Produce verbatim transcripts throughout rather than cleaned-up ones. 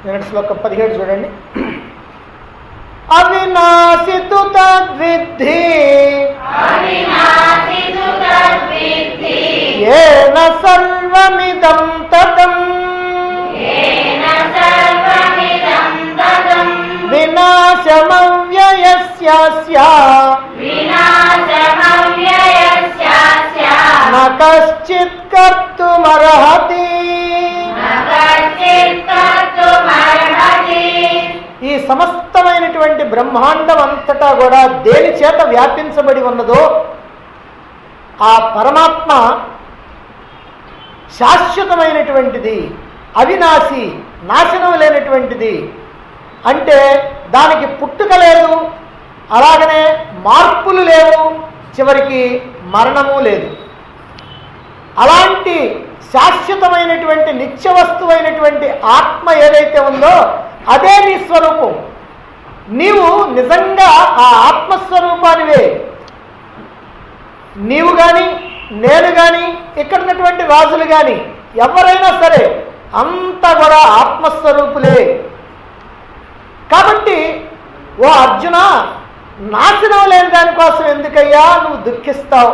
నిన్నటి శ్లోకం పదిహేడు చూడండి. అవినాశితు తద్విద్ధి ఏన సర్వమిదం తతం వినాశమవ్యయస్య న కశ్చిత్ కర్తుమర్హతి. ఈ సమస్తమైనటువంటి బ్రహ్మాండం అంతటా కూడా దేని చేత వ్యాపించబడి ఉన్నదో ఆ పరమాత్మ శాశ్వతమైనటువంటిది, అవినాశి, నాశనం లేనటువంటిది. అంటే దానికి పుట్టుక లేదు, అలాగనే మార్పులు లేవు, చివరికి మరణము లేదు. అలాంటి శాశ్వతమైనటువంటి నిత్య వస్తువైనటువంటి ఆత్మ ఏదైతే ఉందో అదే నీ స్వరూపం. నీవు నిజంగా ఆ ఆత్మస్వరూపానివే. నీవు కానీ నేను కానీ ఇక్కడ ఉన్నటువంటి రాజులు కానీ ఎవరైనా సరే అంతా కూడా ఆత్మస్వరూపులే. కాబట్టి ఓ అర్జున, నాశనం లేని దానికోసం ఎందుకయ్యా నువ్వు దుఃఖిస్తావు?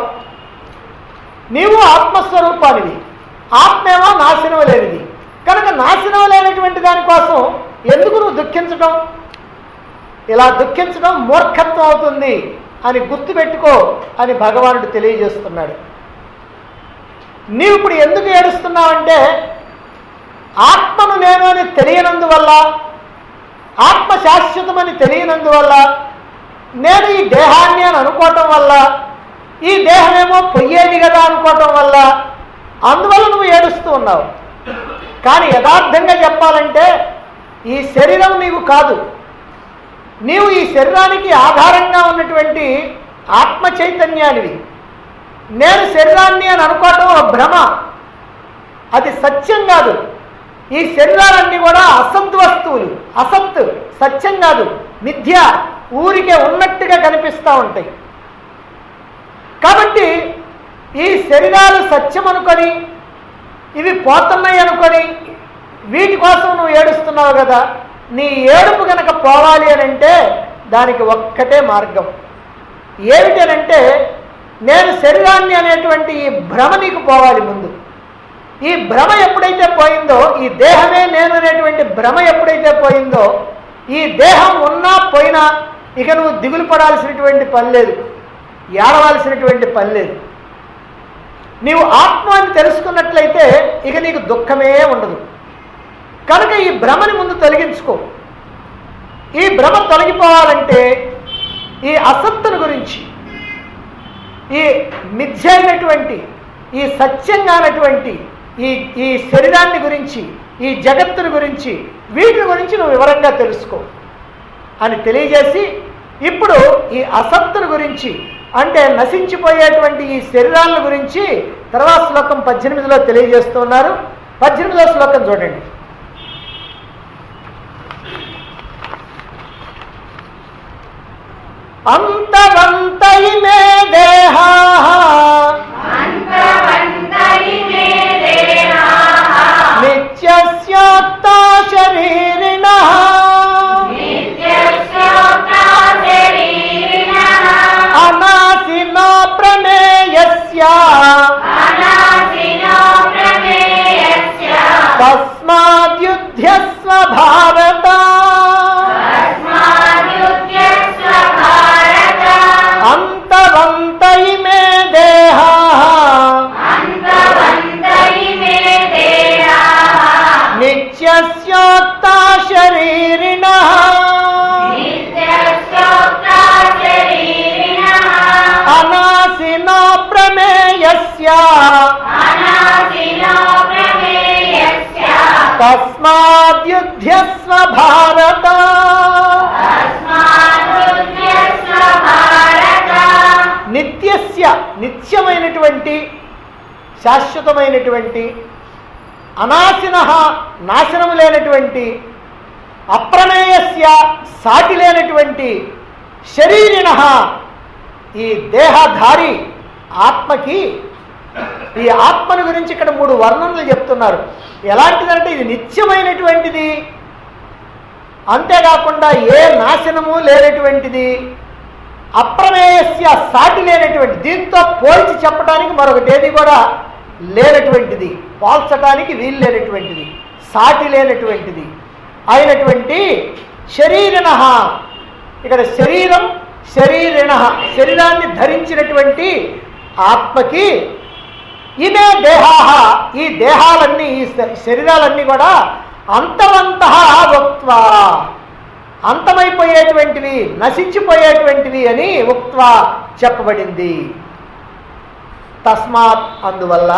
నీవు ఆత్మస్వరూపానివి, ఆత్మేమో నాశనం లేనిది. కనుక నాశనం లేనటువంటి దానికోసం ఎందుకు నువ్వు దుఃఖించడం? ఇలా దుఃఖించడం మూర్ఖత్వం అవుతుంది అని గుర్తుపెట్టుకో అని భగవానుడు తెలియజేస్తున్నాడు. నీవు ఇప్పుడు ఎందుకు ఏడుస్తున్నావంటే ఆత్మను నేను అని తెలియనందువల్ల, ఆత్మ శాశ్వతమని తెలియనందువల్ల, నేను ఈ దేహాన్ని అని అనుకోవటం వల్ల, ఈ దేహమేమో పొయ్యేది కదా అనుకోవటం వల్ల, అందువల్ల నువ్వు ఏడుస్తూ ఉన్నావు. కానీ యథార్థంగా చెప్పాలంటే ఈ శరీరం నీవు కాదు. నీవు ఈ శరీరానికి ఆధారంగా ఉన్నటువంటి ఆత్మ చైతన్యానివి. నేను శరీరాన్ని అని అనుకోవటం భ్రమ, అది సత్యం కాదు. ఈ శరీరాలన్నీ కూడా అసత్ వస్తువులు, అసత్, సత్యం కాదు, మిథ్య, ఊరికే ఉన్నట్టుగా కనిపిస్తూ ఉంటాయి. కాబట్టి ఈ శరీరాలు సత్యం అనుకొని, ఇవి పోతున్నాయి అనుకొని వీటి కోసం నువ్వు ఏడుస్తున్నావు కదా. నీ ఏడుపు కనుక పోవాలి అని అంటే దానికి ఒక్కటే మార్గం. ఏమిటనంటే నేను శరీరాన్ని అనేటువంటి ఈ భ్రమ నీకు పోవాలి. ముందు ఈ భ్రమ ఎప్పుడైతే పోయిందో, ఈ దేహమే నేను అనేటువంటి భ్రమ ఎప్పుడైతే పోయిందో, ఈ దేహం ఉన్నా పోయినా ఇక నువ్వు దిగులు పడాల్సినటువంటి పని లేదు, ఏడవలసినటువంటి పని లేదు. నీవు ఆత్మ అని తెలుసుకున్నట్లయితే ఇక నీకు దుఃఖమే ఉండదు. కనుక ఈ భ్రమని ముందు తొలగించుకో. ఈ భ్రమ తొలగిపోవాలంటే ఈ అసత్తును గురించి, ఈ మిథ్య అయినటువంటి, ఈ సత్యంగానటువంటి ఈ ఈ శరీరాన్ని గురించి, ఈ జగత్తుని గురించి, వీటి గురించి నువ్వు వివరంగా తెలుసుకో అని తెలియజేసి, ఇప్పుడు ఈ అసత్తును గురించి అంటే నశించిపోయేటువంటి ఈ శరీరాల గురించి తర్వాత శ్లోకం పద్దెనిమిదిలో తెలియజేస్తున్నారు. పద్దెనిమిదో శ్లోకం చూడండి. అంతవంతయిమే దేహా నిత్యస్యోక్తా శరీరిణః అనాసినో ప్రమేయస్య తస్మాద్యుధ్యస్వ భారత. అంతవంతయిమే దేహా నిత్యస్యోక్తా శరీరిణః అనాసినో ప్రమేయస్య తస్మాద్యుధ్యస్వ భారత. నిత్యస్య నిత్యమైనటువంటి, శాశ్వతమైనటువంటి, అనాశినః నాశనము లేనటువంటి, అప్రమేయస్య సాటి లేనటువంటి, శరీరిణః ఈ దేహధారి ఆత్మకి, ఈ ఆత్మను గురించి ఇక్కడ మూడు వర్ణనలు చెప్తున్నారు. ఎలాంటిదంటే ఇది నిత్యమైనటువంటిది, అంతేకాకుండా ఏ నాశనము లేనటువంటిది, అప్రమేయస్య సాటి లేనటువంటి, దీంతో పోల్చి చెప్పడానికి మరొకటి ఏది కూడా లేనటువంటిది, పోల్చడానికి వీలు లేనటువంటిది, సాటి లేనటువంటిది అయినటువంటి శరీరిణ, ఇక్కడ శరీరం శరీరిణ, శరీరాన్ని ధరించినటువంటి ఆత్మకి ఇదే దేహాహ, ఈ దేహాలన్నీ ఈ శరీరాలన్నీ కూడా అంతమంతః ఉక్త్వా, అంతమైపోయేటువంటివి, నశించిపోయేటువంటివి అని ఉక్త్వా చెప్పబడింది. తస్మాత్ అందువల్ల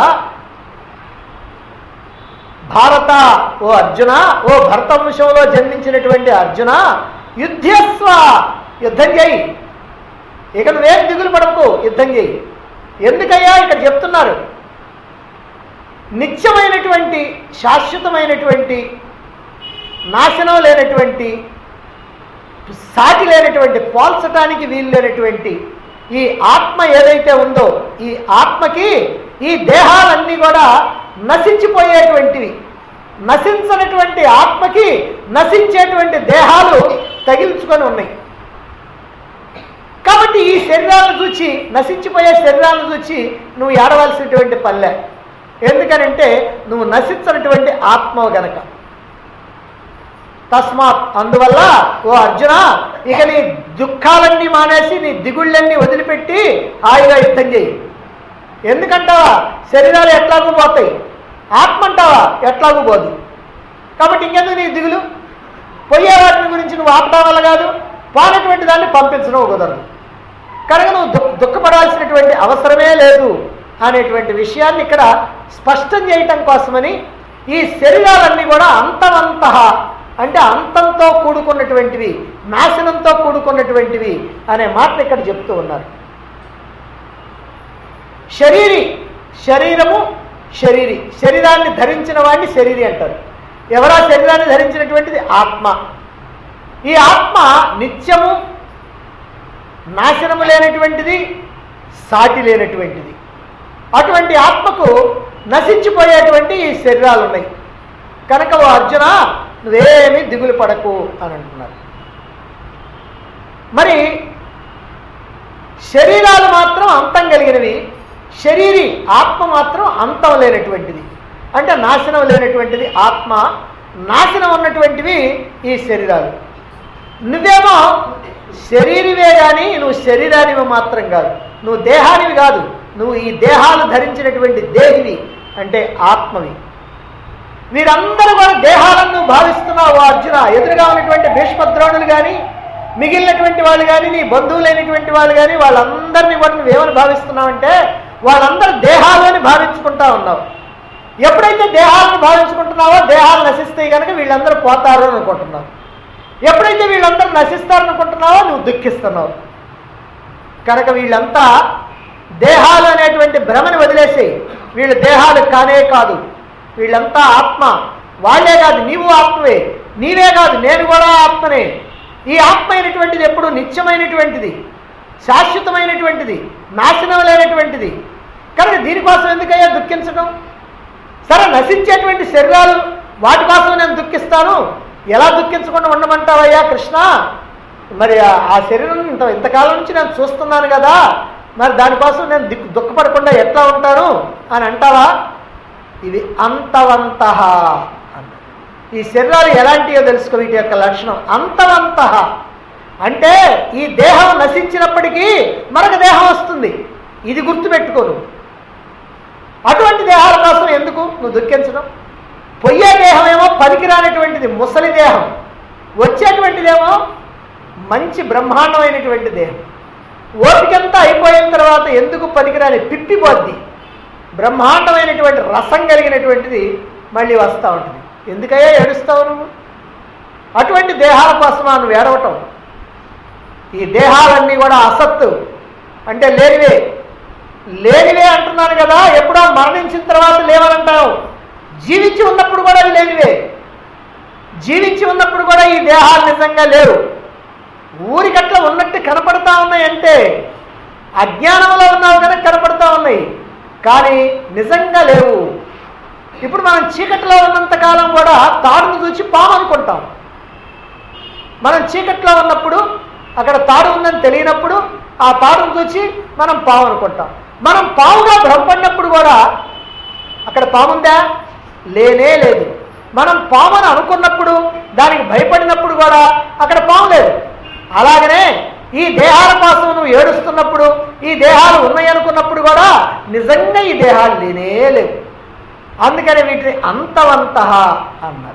భారత, ఓ అర్జున, ఓ భరతవంశంలో జన్మించినటువంటి అర్జున, యుద్ధస్వ, యుద్ధం చేయి. ఇక నువ్వేం దిగులు పడకు, యుద్ధం చేయి. ఎందుకయ్యా ఇక్కడ చెప్తున్నారు, నిత్యమైనటువంటి, శాశ్వతమైనటువంటి, నాశనం లేనటువంటి, సాటి లేనటువంటి, పోల్చడానికి వీలు లేనటువంటి ఈ ఆత్మ ఏదైతే ఉందో, ఈ ఆత్మకి ఈ దేహాలన్నీ కూడా నశించిపోయేటువంటివి. నశించనటువంటి ఆత్మకి నశించేటువంటి దేహాలు తగిల్చుకొని ఉన్నాయి. కాబట్టి ఈ శరీరాలను చూచి, నశించిపోయే శరీరాలను చూచి నువ్వు ఏడవలసినటువంటి పల్లె. ఎందుకనంటే నువ్వు నశించినటువంటి ఆత్మ గనక. తస్మాత్ అందువల్ల ఓ అర్జున, ఇక నీ దుఃఖాలన్నీ మానేసి, నీ దిగుళ్ళన్నీ వదిలిపెట్టి హాయిగా యుద్ధం చేయి. ఎందుకంటావా, శరీరాలు ఎట్లాగూ పోతాయి, ఆత్మ అంటావా ఎట్లాగూ పోదు. కాబట్టి ఇంకెందుకు నీ దిగులు, పోయే వాటిని గురించి నువ్వు ఆపడం వల్ల కాదు, పోనటువంటి దాన్ని పంపించడం కుదరదు. కనుక నువ్వు దుఃఖ దుఃఖపడాల్సినటువంటి అవసరమే లేదు అనేటువంటి విషయాన్ని ఇక్కడ స్పష్టం చేయటం కోసమని ఈ శరీరాలన్నీ కూడా అంతమంతః అంటే అంతంతో కూడుకున్నటువంటివి, నాశనంతో కూడుకున్నటువంటివి అనే మాటలు ఇక్కడ చెప్తూ ఉన్నారు. శరీరి, శరీరము శరీరి, శరీరాన్ని ధరించిన వాడిని శరీరి అంటారు. ఎవరా శరీరాన్ని ధరించినటువంటిది? ఆత్మ. ఈ ఆత్మ నిత్యము, నాశనము లేనటువంటిది, సాటి లేనటువంటిది. అటువంటి ఆత్మకు నశించిపోయేటువంటి ఈ శరీరాలు ఉన్నాయి. కనుక ఓ అర్జున, నువ్వేమీ దిగులు పడకు అని అంటున్నారు. మరి శరీరాలు మాత్రం అంతం కలిగినవి, శరీరి ఆత్మ మాత్రం అంతం లేనటువంటిది, అంటే నాశనం లేనటువంటిది ఆత్మ, నాశనం ఉన్నటువంటివి ఈ శరీరాలు. నువ్వేమో శరీరివే కానీ నువ్వు శరీరానివి మాత్రం కాదు, నువ్వు దేహానివి కాదు, నువ్వు ఈ దేహాలు ధరించినటువంటి దేహివి అంటే ఆత్మవి. వీరందరూ కూడా దేహాలను నువ్వు భావిస్తున్నావు అర్జున. ఎదురుగా ఉన్నటువంటి భీష్మద్రోణులు కానీ, మిగిలినటువంటి వాళ్ళు కానీ, నీ బంధువులైనటువంటి వాళ్ళు కానీ, వాళ్ళందరినీ కూడా నువ్వేమని భావిస్తున్నావంటే వాళ్ళందరూ దేహాలు అని భావించుకుంటా ఉన్నావు. ఎప్పుడైతే దేహాలను భావించుకుంటున్నావో దేహాలు నశిస్తాయి కనుక వీళ్ళందరూ పోతారు అని అనుకుంటున్నావు. ఎప్పుడైతే వీళ్ళందరూ నశిస్తారనుకుంటున్నావో నువ్వు దుఃఖిస్తున్నావు. కనుక వీళ్ళంతా దేహాలు అనేటువంటి భ్రమని వదిలేసేయి. వీళ్ళ దేహాలు కానే కాదు, వీళ్ళంతా ఆత్మ. వాళ్ళే కాదు, నీవు ఆత్మవే. నీవే కాదు, నేను కూడా ఆత్మనే. ఈ ఆత్మ అయినటువంటిది ఎప్పుడు నిత్యమైనటువంటిది, శాశ్వతమైనటువంటిది, నాశనం లేనటువంటిది. కనుక దీనికోసం ఎందుకయ్యా దుఃఖించడం? సరే, నశించేటువంటి శరీరాలు, వాటి కోసం నేను దుఃఖిస్తాను, ఎలా దుఃఖించకుండా ఉండమంటావయ్యా కృష్ణ? మరి ఆ శరీరం ఇంత ఇంతకాలం నుంచి నేను చూస్తున్నాను కదా, మరి దానికోసం నేను దిక్కు దుఃఖపడకుండా ఎట్లా ఉంటాను అని అంటావా? ఇవి అంతవంతః అన్న. ఈ శరీరాలు ఎలాంటివో తెలుసుకో. వీటి యొక్క లక్షణం అంతవంతః అంటే ఈ దేహం నశించినప్పటికీ మరొక దేహం వస్తుంది, ఇది గుర్తుపెట్టుకోను. అటువంటి దేహాల కోసం ఎందుకు నువ్వు దుఃఖించడం? పొయ్యే దేహం ఏమో పనికిరానటువంటిది, ముసలి దేహం. వచ్చేటువంటిదేమో మంచి బ్రహ్మాండమైనటువంటి దేహం. ఓపికంతా అయిపోయిన తర్వాత ఎందుకు పనికిరాని పిప్పిపోద్ది, బ్రహ్మాండమైనటువంటి రసం కలిగినటువంటిది మళ్ళీ వస్తూ ఉంటుంది. ఎందుకయ్యా ఏడుస్తావు నువ్వు? అటువంటి దేహాల కోసమా నువ్వు ఏడవటం? ఈ దేహాలన్నీ కూడా అసత్తు అంటే లేనివే. లేనివే అంటున్నాను కదా, ఎప్పుడో మరణించిన తర్వాత లేవనంటావు. జీవించి ఉన్నప్పుడు కూడా అవి లేనివే. జీవించి ఉన్నప్పుడు కూడా ఈ దేహాలు నిజంగా లేవు. ఊరికట్లా ఉన్నట్టు కనపడతా ఉన్నాయంటే అజ్ఞానంలో ఉన్నావు కనుక కనపడతా ఉన్నాయి, కానీ నిజంగా లేవు. ఇప్పుడు మనం చీకటిలో ఉన్నంతకాలం కూడా తాడును చూసి పాము అనుకుంటాం. మనం చీకట్లో ఉన్నప్పుడు అక్కడ తాడు ఉందని తెలియనప్పుడు ఆ తాడును చూసి మనం పాము అనుకుంటాం. మనం పాముగా భ్రమపడినప్పుడు కూడా అక్కడ పాముందా? లేనే లేదు. మనం పాముని అనుకున్నప్పుడు దానికి భయపడినప్పుడు కూడా అక్కడ పాము లేదు. అలాగనే ఈ దేహాల కోసం నువ్వు ఏడుస్తున్నప్పుడు, ఈ దేహాలు ఉన్నాయి అనుకున్నప్పుడు కూడా నిజంగా ఈ దేహాలు లేనే లేవు. అందుకని వీటిని అంతవంత అన్నారు.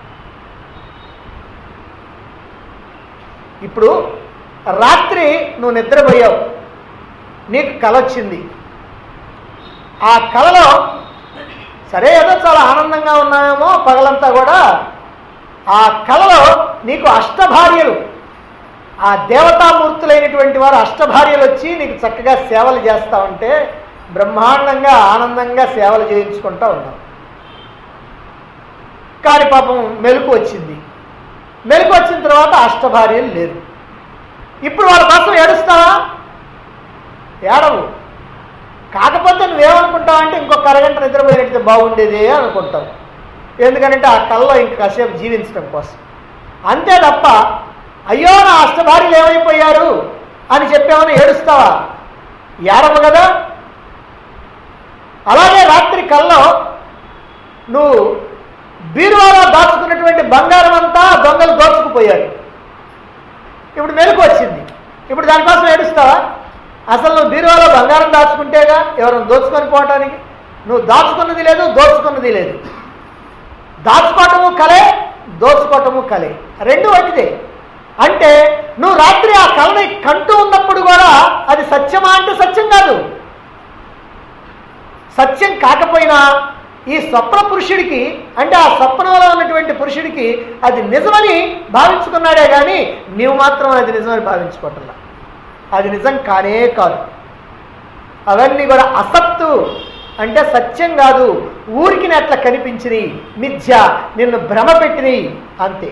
ఇప్పుడు రాత్రి నువ్వు నిద్రపోయావు, నీకు కల వచ్చింది. ఆ కలలో సరే ఏదో చాలా ఆనందంగా ఉన్నామేమో పగలంతా కూడా. ఆ కలలో నీకు అష్టభార్యలు, ఆ దేవతామూర్తులైనటువంటి వారు అష్టభార్యలు వచ్చి నీకు చక్కగా సేవలు చేస్తా ఉంటే బ్రహ్మాండంగా ఆనందంగా సేవలు చేయించుకుంటూ ఉన్నావు. కానీ పాపం మెలకు వచ్చింది. మెలకు వచ్చిన తర్వాత అష్టభార్యలు లేరు. ఇప్పుడు వాళ్ళ కోసం ఏడుస్తావా? ఏడవు. కాకపోతే నువ్వేమనుకుంటావు అంటే ఇంకొక అరగంట నిద్రపోయినట్టు బాగుండేది అనుకుంటావు. ఎందుకంటే ఆ కళ్ళలో ఇంక కాసేపు జీవించడం కోసం. అంతే తప్ప అయ్యో నా అష్టభార్యలు ఏమైపోయారు అని చెప్పేమని ఏడుస్తావా? ఏడవు కదా. అలాగే రాత్రి కల్లో నువ్వు బీరువాలో దాచుకున్నటువంటి బంగారం అంతా దొంగలు దోచుకుపోయారు. ఇప్పుడు మెలకు వచ్చింది. ఇప్పుడు దానికోసం ఏడుస్తావా? అసలు నువ్వు బీరువాలో బంగారం దాచుకుంటేగా ఎవరైనా దోచుకొని పోవటానికి. నువ్వు దాచుకున్నది లేదు, దోచుకున్నది లేదు. దాచుకోవటము కలే, దోచుకోవటము కలే, రెండు ఒకటిదే. అంటే నువ్వు రాత్రి ఆ కళని కంటూ ఉన్నప్పుడు కూడా అది సత్యమా అంటే సత్యం కాదు. సత్యం కాకపోయినా ఈ స్వప్న పురుషుడికి, అంటే ఆ స్వప్నంలో ఉన్నటువంటి పురుషుడికి అది నిజమని భావించుకున్నాడే కానీ నీవు మాత్రం అది నిజమని భావించుకోవట్లా. అది నిజం కానే కాదు. అవన్నీ కూడా అసత్తు, అంటే సత్యం కాదు. ఊరికి అట్లా కనిపించినవి, మిథ్య, నిన్ను భ్రమ పెట్టినవి అంతే.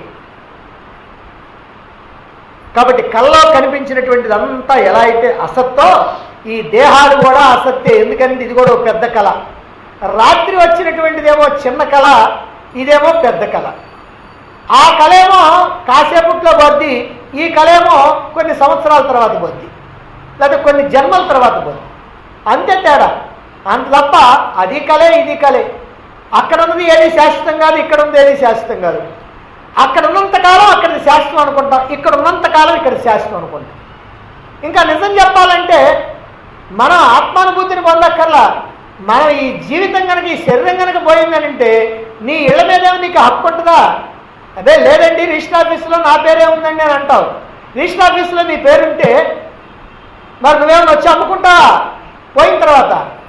కాబట్టి కల్లో కనిపించినటువంటిది అంతా ఎలా అయితే అసత్తో ఈ దేహాలు కూడా అసత్తే. ఎందుకంటే ఇది కూడా ఒక పెద్ద కళ. రాత్రి వచ్చినటువంటిదేమో చిన్న కళ, ఇదేమో పెద్ద కళ. ఆ కళేమో కాసేపట్లో పోద్ది, ఈ కళేమో కొన్ని సంవత్సరాల తర్వాత పోద్ది, లేదా కొన్ని జన్మల తర్వాత పోద్ది. అంతే తేడా. అంత తప్ప అది కళే, ఇది కళే. అక్కడ ఉన్నది ఏది శాశ్వతం కాదు, ఇక్కడ ఉన్నది ఏది శాశ్వతం కాదు. అక్కడ ఉన్నంతకాలం అక్కడిది శాశ్వతం అనుకుంటాం, ఇక్కడ ఉన్నంతకాలం ఇక్కడ శాశ్వతం అనుకుంటాం. ఇంకా నిజం చెప్పాలంటే మనం ఆత్మానుభూతిని పొందక్కర్లా. మనం ఈ జీవితం కనుక, ఈ శరీరం కనుక పోయిందని అంటే నీ ఇళ్ల మీదేమో నీకు హక్కు ఉంటుందా? అదే లేదండి రిజిస్టర్ ఆఫీసులో నా పేరే ఉందండి అని అంటావు. రిజిస్టర్ ఆఫీసులో నీ పేరుంటే మరి నువ్వేమో వచ్చి అమ్ముకుంటావా పోయిన తర్వాత?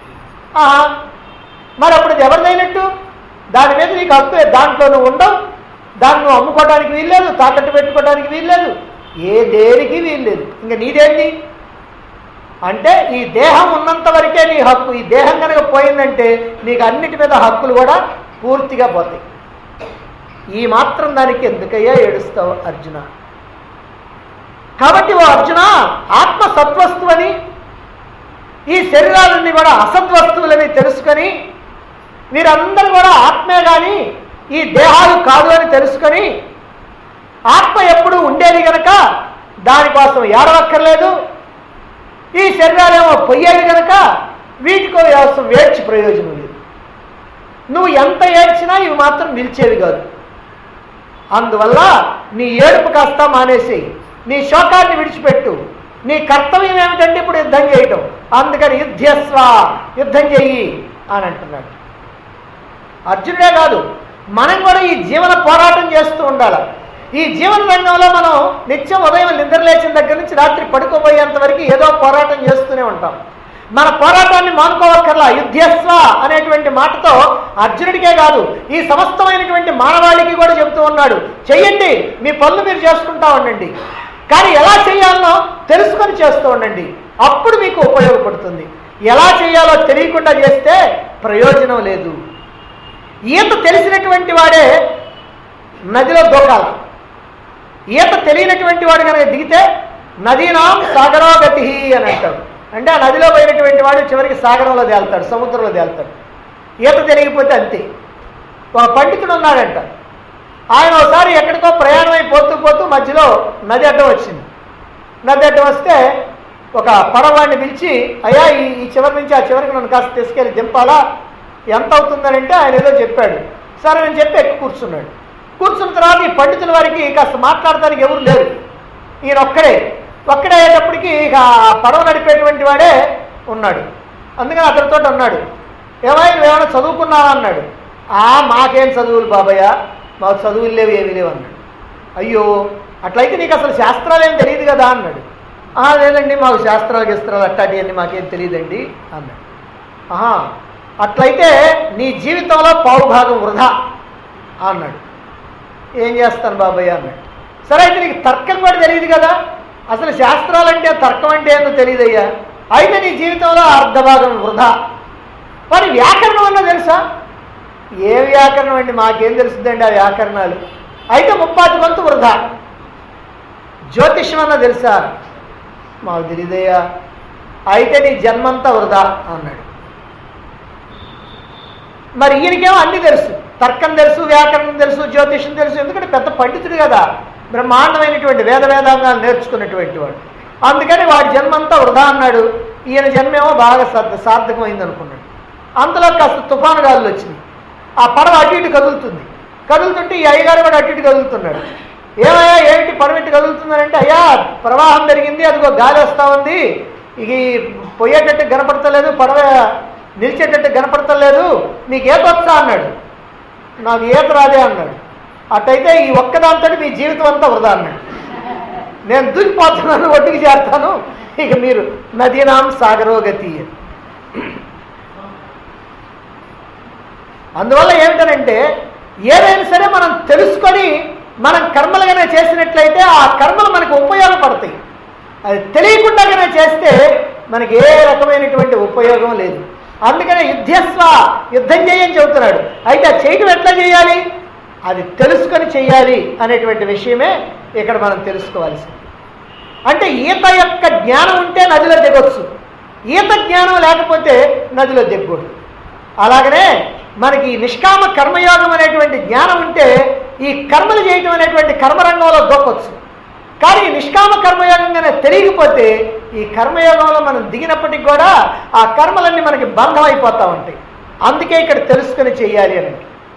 మరి అప్పుడు ఇది ఎవరిదైనట్టు? దాని మీద నీకు హక్కు, దాంట్లో నువ్వు ఉండవు, దాన్ని నువ్వు అమ్ముకోవడానికి వీల్లేదు, తాకట్టు పెట్టుకోవడానికి వీల్లేదు, ఏ దేనికి వీల్లేదు. ఇంకా నీదేంటి అంటే ఈ దేహం ఉన్నంత వరకే నీ హక్కు. ఈ దేహం కనుక పోయిందంటే నీకు అన్నిటి మీద హక్కులు కూడా పూర్తిగా పోతాయి. ఈ మాత్రం దానికి ఎందుకయ్యా ఏడుస్తావు అర్జున? కాబట్టి ఓ అర్జున, ఆత్మ సత్వస్తువు అని, ఈ శరీరాలన్నీ కూడా అసద్వస్తువులని తెలుసుకొని, మీరందరూ కూడా ఆత్మే కానీ ఈ దేహాలు కాదు అని తెలుసుకొని, ఆత్మ ఎప్పుడు ఉండేది కనుక దానికోసం ఏడవక్కర్లేదు. ఈ శరీరాలేమో పొయ్యేది కనుక వీటి కోసం ఏడ్చి ప్రయోజనం లేదు. నువ్వు ఎంత ఏడ్చినా ఇవి మాత్రం నిలిచేవి కాదు. అందువల్ల నీ ఏడుపు కాస్త మానేసి నీ శోకాన్ని విడిచిపెట్టు. నీ కర్తవ్యం ఏమిటంటే ఇప్పుడు యుద్ధం చేయటం. అందుకని యుద్ధస్వ, యుద్ధం చెయ్యి అని అంటున్నాడు. అర్జునుడే కాదు, మనం కూడా ఈ జీవన పోరాటం చేస్తూ ఉండాలి. ఈ జీవన రంగంలో మనం నిత్యం ఉదయం నిద్రలేచిన దగ్గర నుంచి రాత్రి పడుకోబోయేంత వరకు ఏదో పోరాటం చేస్తూనే ఉంటాం. మన పోరాటాన్ని మానుకోవక్కర్లా. యుద్ధస్వ అనేటువంటి మాటతో అర్జునుడికే కాదు ఈ సమస్తమైనటువంటి మానవాళికి కూడా చెబుతూ ఉన్నాడు. చెయ్యండి, మీ పనులు మీరు చేసుకుంటా ఉండండి, కానీ ఎలా చేయాలనో తెలుసుకొని చేస్తూ ఉండండి. అప్పుడు మీకు ఉపయోగపడుతుంది. ఎలా చేయాలో తెలియకుండా చేస్తే ప్రయోజనం లేదు. ఈత తెలిసినటువంటి వాడే నదిలో దూకాల. ఈత తెలియనటువంటి వాడు కనుక దిగితే నదీనాం సాగరోగతి అని అంటాడు. అంటే ఆ నదిలో పోయినటువంటి వాడు చివరికి సాగరంలో తేలుతాడు, సముద్రంలో తేలుతాడు. ఈత తెలియకపోతే అంతే. ఒక పండితుడు ఉన్నాడంట. ఆయన ఒకసారి ఎక్కడికో ప్రయాణం అయిపోతూ పోతూ మధ్యలో నది అడ్డం వచ్చింది. నది అడ్డం వస్తే ఒక పడవాడిని పిలిచి, అయ్యా ఈ ఈ చివరి నుంచి ఆ చివరికి నన్ను కాస్త తీసుకెళ్ళి దింపాలా, ఎంత అవుతుందని అంటే ఆయన ఏదో చెప్పాడు. సరే అని చెప్పి ఎక్కి కూర్చున్నాడు. కూర్చున్న తర్వాత ఈ పండితుల వారికి కాస్త మాట్లాడటానికి ఎవరు లేరు, ఈయన ఒక్కడే. ఒక్కడే అయ్యేటప్పటికి ఇక పడవ నడిపేటువంటి వాడే ఉన్నాడు. అందుకని అతనితో అన్నాడు, ఏమైనా నువ్వేమైనా చదువుకున్నావా అన్నాడు. ఆ మాకేం చదువులు బాబయ్య, మాకు చదువులు లేవు ఏమీ లేవు అన్నాడు. అయ్యో అట్లయితే నీకు అసలు శాస్త్రాలు ఏం తెలియదు కదా అన్నాడు. లేదండి మాకు శాస్త్రాలు గిస్త్రాలు అట్టాటి అన్నీ మాకేం తెలియదండి అన్నాడు. ఆహా అట్లయితే నీ జీవితంలో పావు భాగం వృధా అన్నాడు. ఏం చేస్తాను బాబయ్య అన్నాడు. సరే అయితే నీకు తర్కం కూడా తెలియదు కదా, అసలు శాస్త్రాలంటే తర్కం అంటే ఏందో తెలియదయ్యా, అయితే నీ జీవితంలో అర్ధభాగం వృధా. మరి వ్యాకరణం అన్నా తెలుసా? ఏ వ్యాకరణం అండి, మాకేం తెలుస్తుందండి ఆ వ్యాకరణాలు, అయితే ముప్పాతి వంతు వృధా. జ్యోతిష్యం అన్నా తెలుసా? మాకు తెలియదయ్యా, అయితే నీ జన్మంతా వృధా అన్నాడు. మరి ఈయనకేమో అన్నీ తెలుసు, తర్కం తెలుసు, వ్యాకరణం తెలుసు, జ్యోతిష్యం తెలుసు, ఎందుకంటే పెద్ద పండితుడు కదా, బ్రహ్మాండమైనటువంటి వేద వేదాంగాలు నేర్చుకున్నటువంటి వాడు. అందుకని వాడి జన్మంతా వృధా అన్నాడు. ఈయన జన్మేమో బాగా సార్థ సార్థకమైంది అనుకున్నాడు. అంతలో కాస్త తుఫాను గాలులు వచ్చింది. ఆ పడవ అటు ఇటు కదులుతుంది. కదులుతుంటే ఈ అయ్యగారు కూడా అటు ఇటు కదులుతున్నాడు. ఏమయ్యా ఏమిటి పడవ ఇటు కదులుతుందంటే, అయ్యా ప్రవాహం పెరిగింది, అదిగో గాలి వస్తూ ఉంది, ఇక పోయేటట్టు కనపడతలేదు, పడవ నిలిచేటట్టు కనపడతలేదు, నీకు ఈత వచ్చా అన్నాడు. నాకు ఈత రాదే అన్నాడు. అట్టయితే ఈ ఒక్కదాంతో మీ జీవితం అంతా వృధా అన్నాడు. నేను దూకిపోతున్నాను, ఒడ్డుకి చేస్తాను, ఇక మీరు నదీనాం సాగరోగతి. అందువల్ల ఏమిటనంటే ఏదైనా సరే మనం తెలుసుకొని మనం కర్మలుగానే చేసినట్లయితే ఆ కర్మలు మనకు ఉపయోగపడతాయి. అది తెలియకుండానే చేస్తే మనకి ఏ రకమైనటువంటి ఉపయోగం లేదు. అందుకనే యుద్ధస్వ, యుద్ధం చేయని చెబుతున్నాడు. అయితే అది చేయటం ఎట్లా చేయాలి, అది తెలుసుకొని చేయాలి అనేటువంటి విషయమే ఇక్కడ మనం తెలుసుకోవాల్సింది. అంటే ఈత యొక్క జ్ఞానం ఉంటే నదిలో దిగొచ్చు, ఈత జ్ఞానం లేకపోతే నదిలో దిగకూడదు. అలాగనే మనకి నిష్కామ కర్మయోగం అనేటువంటి జ్ఞానం ఉంటే ఈ కర్మలు చేయటం అనేటువంటి కర్మరంగంలో దొక్కొచ్చు. కానీ నిష్కామ కర్మయోగంగానే తెలియకపోతే ఈ కర్మయోగంలో మనం దిగినప్పటికి కూడా ఆ కర్మలన్నీ మనకి బంధం అయిపోతూ ఉంటాయి. అందుకే ఇక్కడ తెలుసుకొని చెయ్యాలి అని.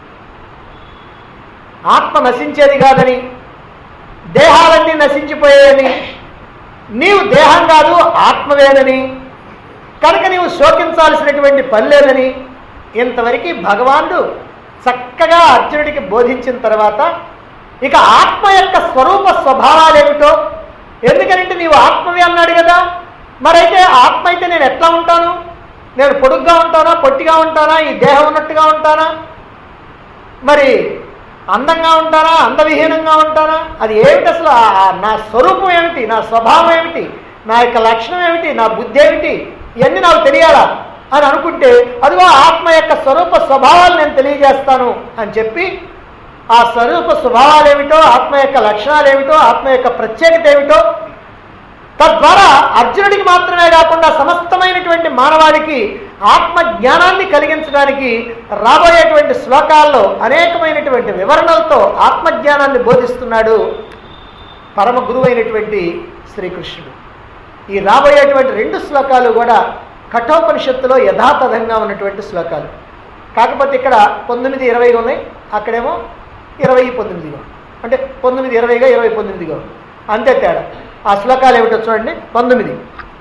ఆత్మ నశించేది కాదని, దేహాలన్నీ నశించిపోయాయని, నీవు దేహం కాదు ఆత్మవేనని, కనుక నీవు శోకించాల్సినటువంటి పని లేదని ఇంతవరకు భగవానుడు చక్కగా అర్జునుడికి బోధించిన తర్వాత ఇక ఆత్మ యొక్క స్వరూప స్వభావాలేమిటో, ఎందుకంటే నీవు ఆత్మవే అన్నాడు కదా, మరైతే ఆత్మ అయితే నేను ఎట్లా ఉంటాను, నేను పొడుగ్గా ఉంటానా, పొట్టిగా ఉంటానా, ఈ దేహం ఉన్నట్టుగా ఉంటానా, మరి అందంగా ఉంటానా, అందవిహీనంగా ఉంటానా, అది ఏమిటి అసలు, నా స్వరూపం ఏమిటి, నా స్వభావం ఏమిటి, నా యొక్క లక్షణం ఏమిటి, నా బుద్ధి ఏమిటి, ఇవన్నీ నాకు తెలియాలా అని అనుకుంటే అదిగో ఆత్మ యొక్క స్వరూప స్వభావాలు నేను తెలియజేస్తాను అని చెప్పి ఆ స్వరూప స్వభావాలు ఏమిటో, ఆత్మ యొక్క లక్షణాలు ఏమిటో, ఆత్మ యొక్క ప్రత్యేకత ఏమిటో తద్వారా అర్జునుడికి మాత్రమే కాకుండా సమస్తమైనటువంటి మానవాళికి ఆత్మ జ్ఞానాన్ని కలిగించడానికి రాబోయేటువంటి శ్లోకాల్లో అనేకమైనటువంటి వివరణలతో ఆత్మజ్ఞానాన్ని బోధిస్తున్నాడు పరమ గురువు అయినటువంటి శ్రీకృష్ణుడు. ఈ రాబోయేటువంటి రెండు శ్లోకాలు కూడా కఠోపనిషత్తులో యథాతథంగా ఉన్నటువంటి శ్లోకాలు. కాకపోతే ఇక్కడ పంతొమ్మిది ఇరవైగా ఉన్నాయి, అక్కడేమో ఇరవై పంతొమ్మిదిగా, అంటే పంతొమ్మిది ఇరవైగా ఇరవై పంతొమ్మిదిగా అంతే తేడా. ఆ శ్లోకాలు ఏమిటో చూడండి. పంతొమ్మిది,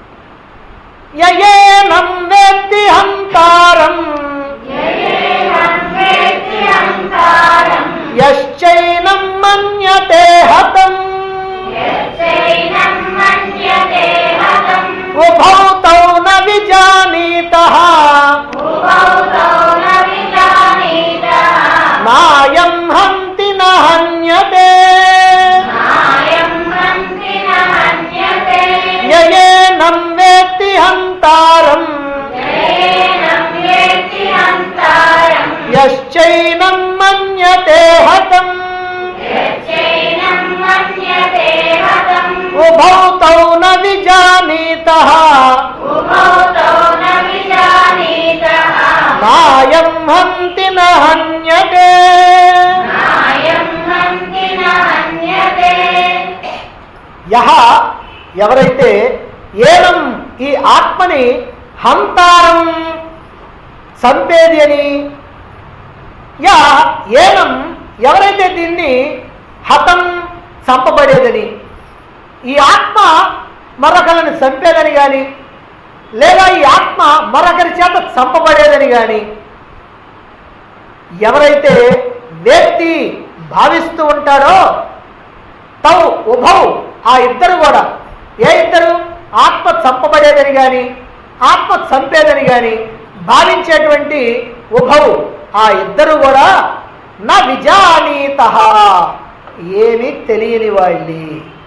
యయేనం వేత్తి హంతారం యశ్చైనం మన్యతే హతం ఉభౌ తౌ న విజానీతః నాయం హంతి న హన్యతే యయేనం వేత్తి హంతారం యశ్చైనం మన్యతే హతం ఉభౌ తౌ న విజానీతః నాయం హంతి న హన్యతే యహ ఎవరైతే ఏనం ఈ ఆత్మని హంతారం సంపేది అని, యా ఏనం ఎవరైతే దీన్ని హతం చంపబడేదని, ఈ ఆత్మ మరొకరిని చంపేదని కానీ లేదా ఈ ఆత్మ మరొకరి చేత చంపబడేదని కానీ ఎవరైతే వ్యక్తి భావిస్తూ ఉంటాడో తౌ ఉభౌ ఆ ఇద్దరు కూడా, ఏ ఇద్దరు? ఆత్మ చంపబడేదని కానీ ఆత్మ చంపేదని కానీ భావించేటువంటి ఉభౌ ఆ ఇద్దరు కూడా నా విజానీత ఏమీ తెలియని వాళ్ళే.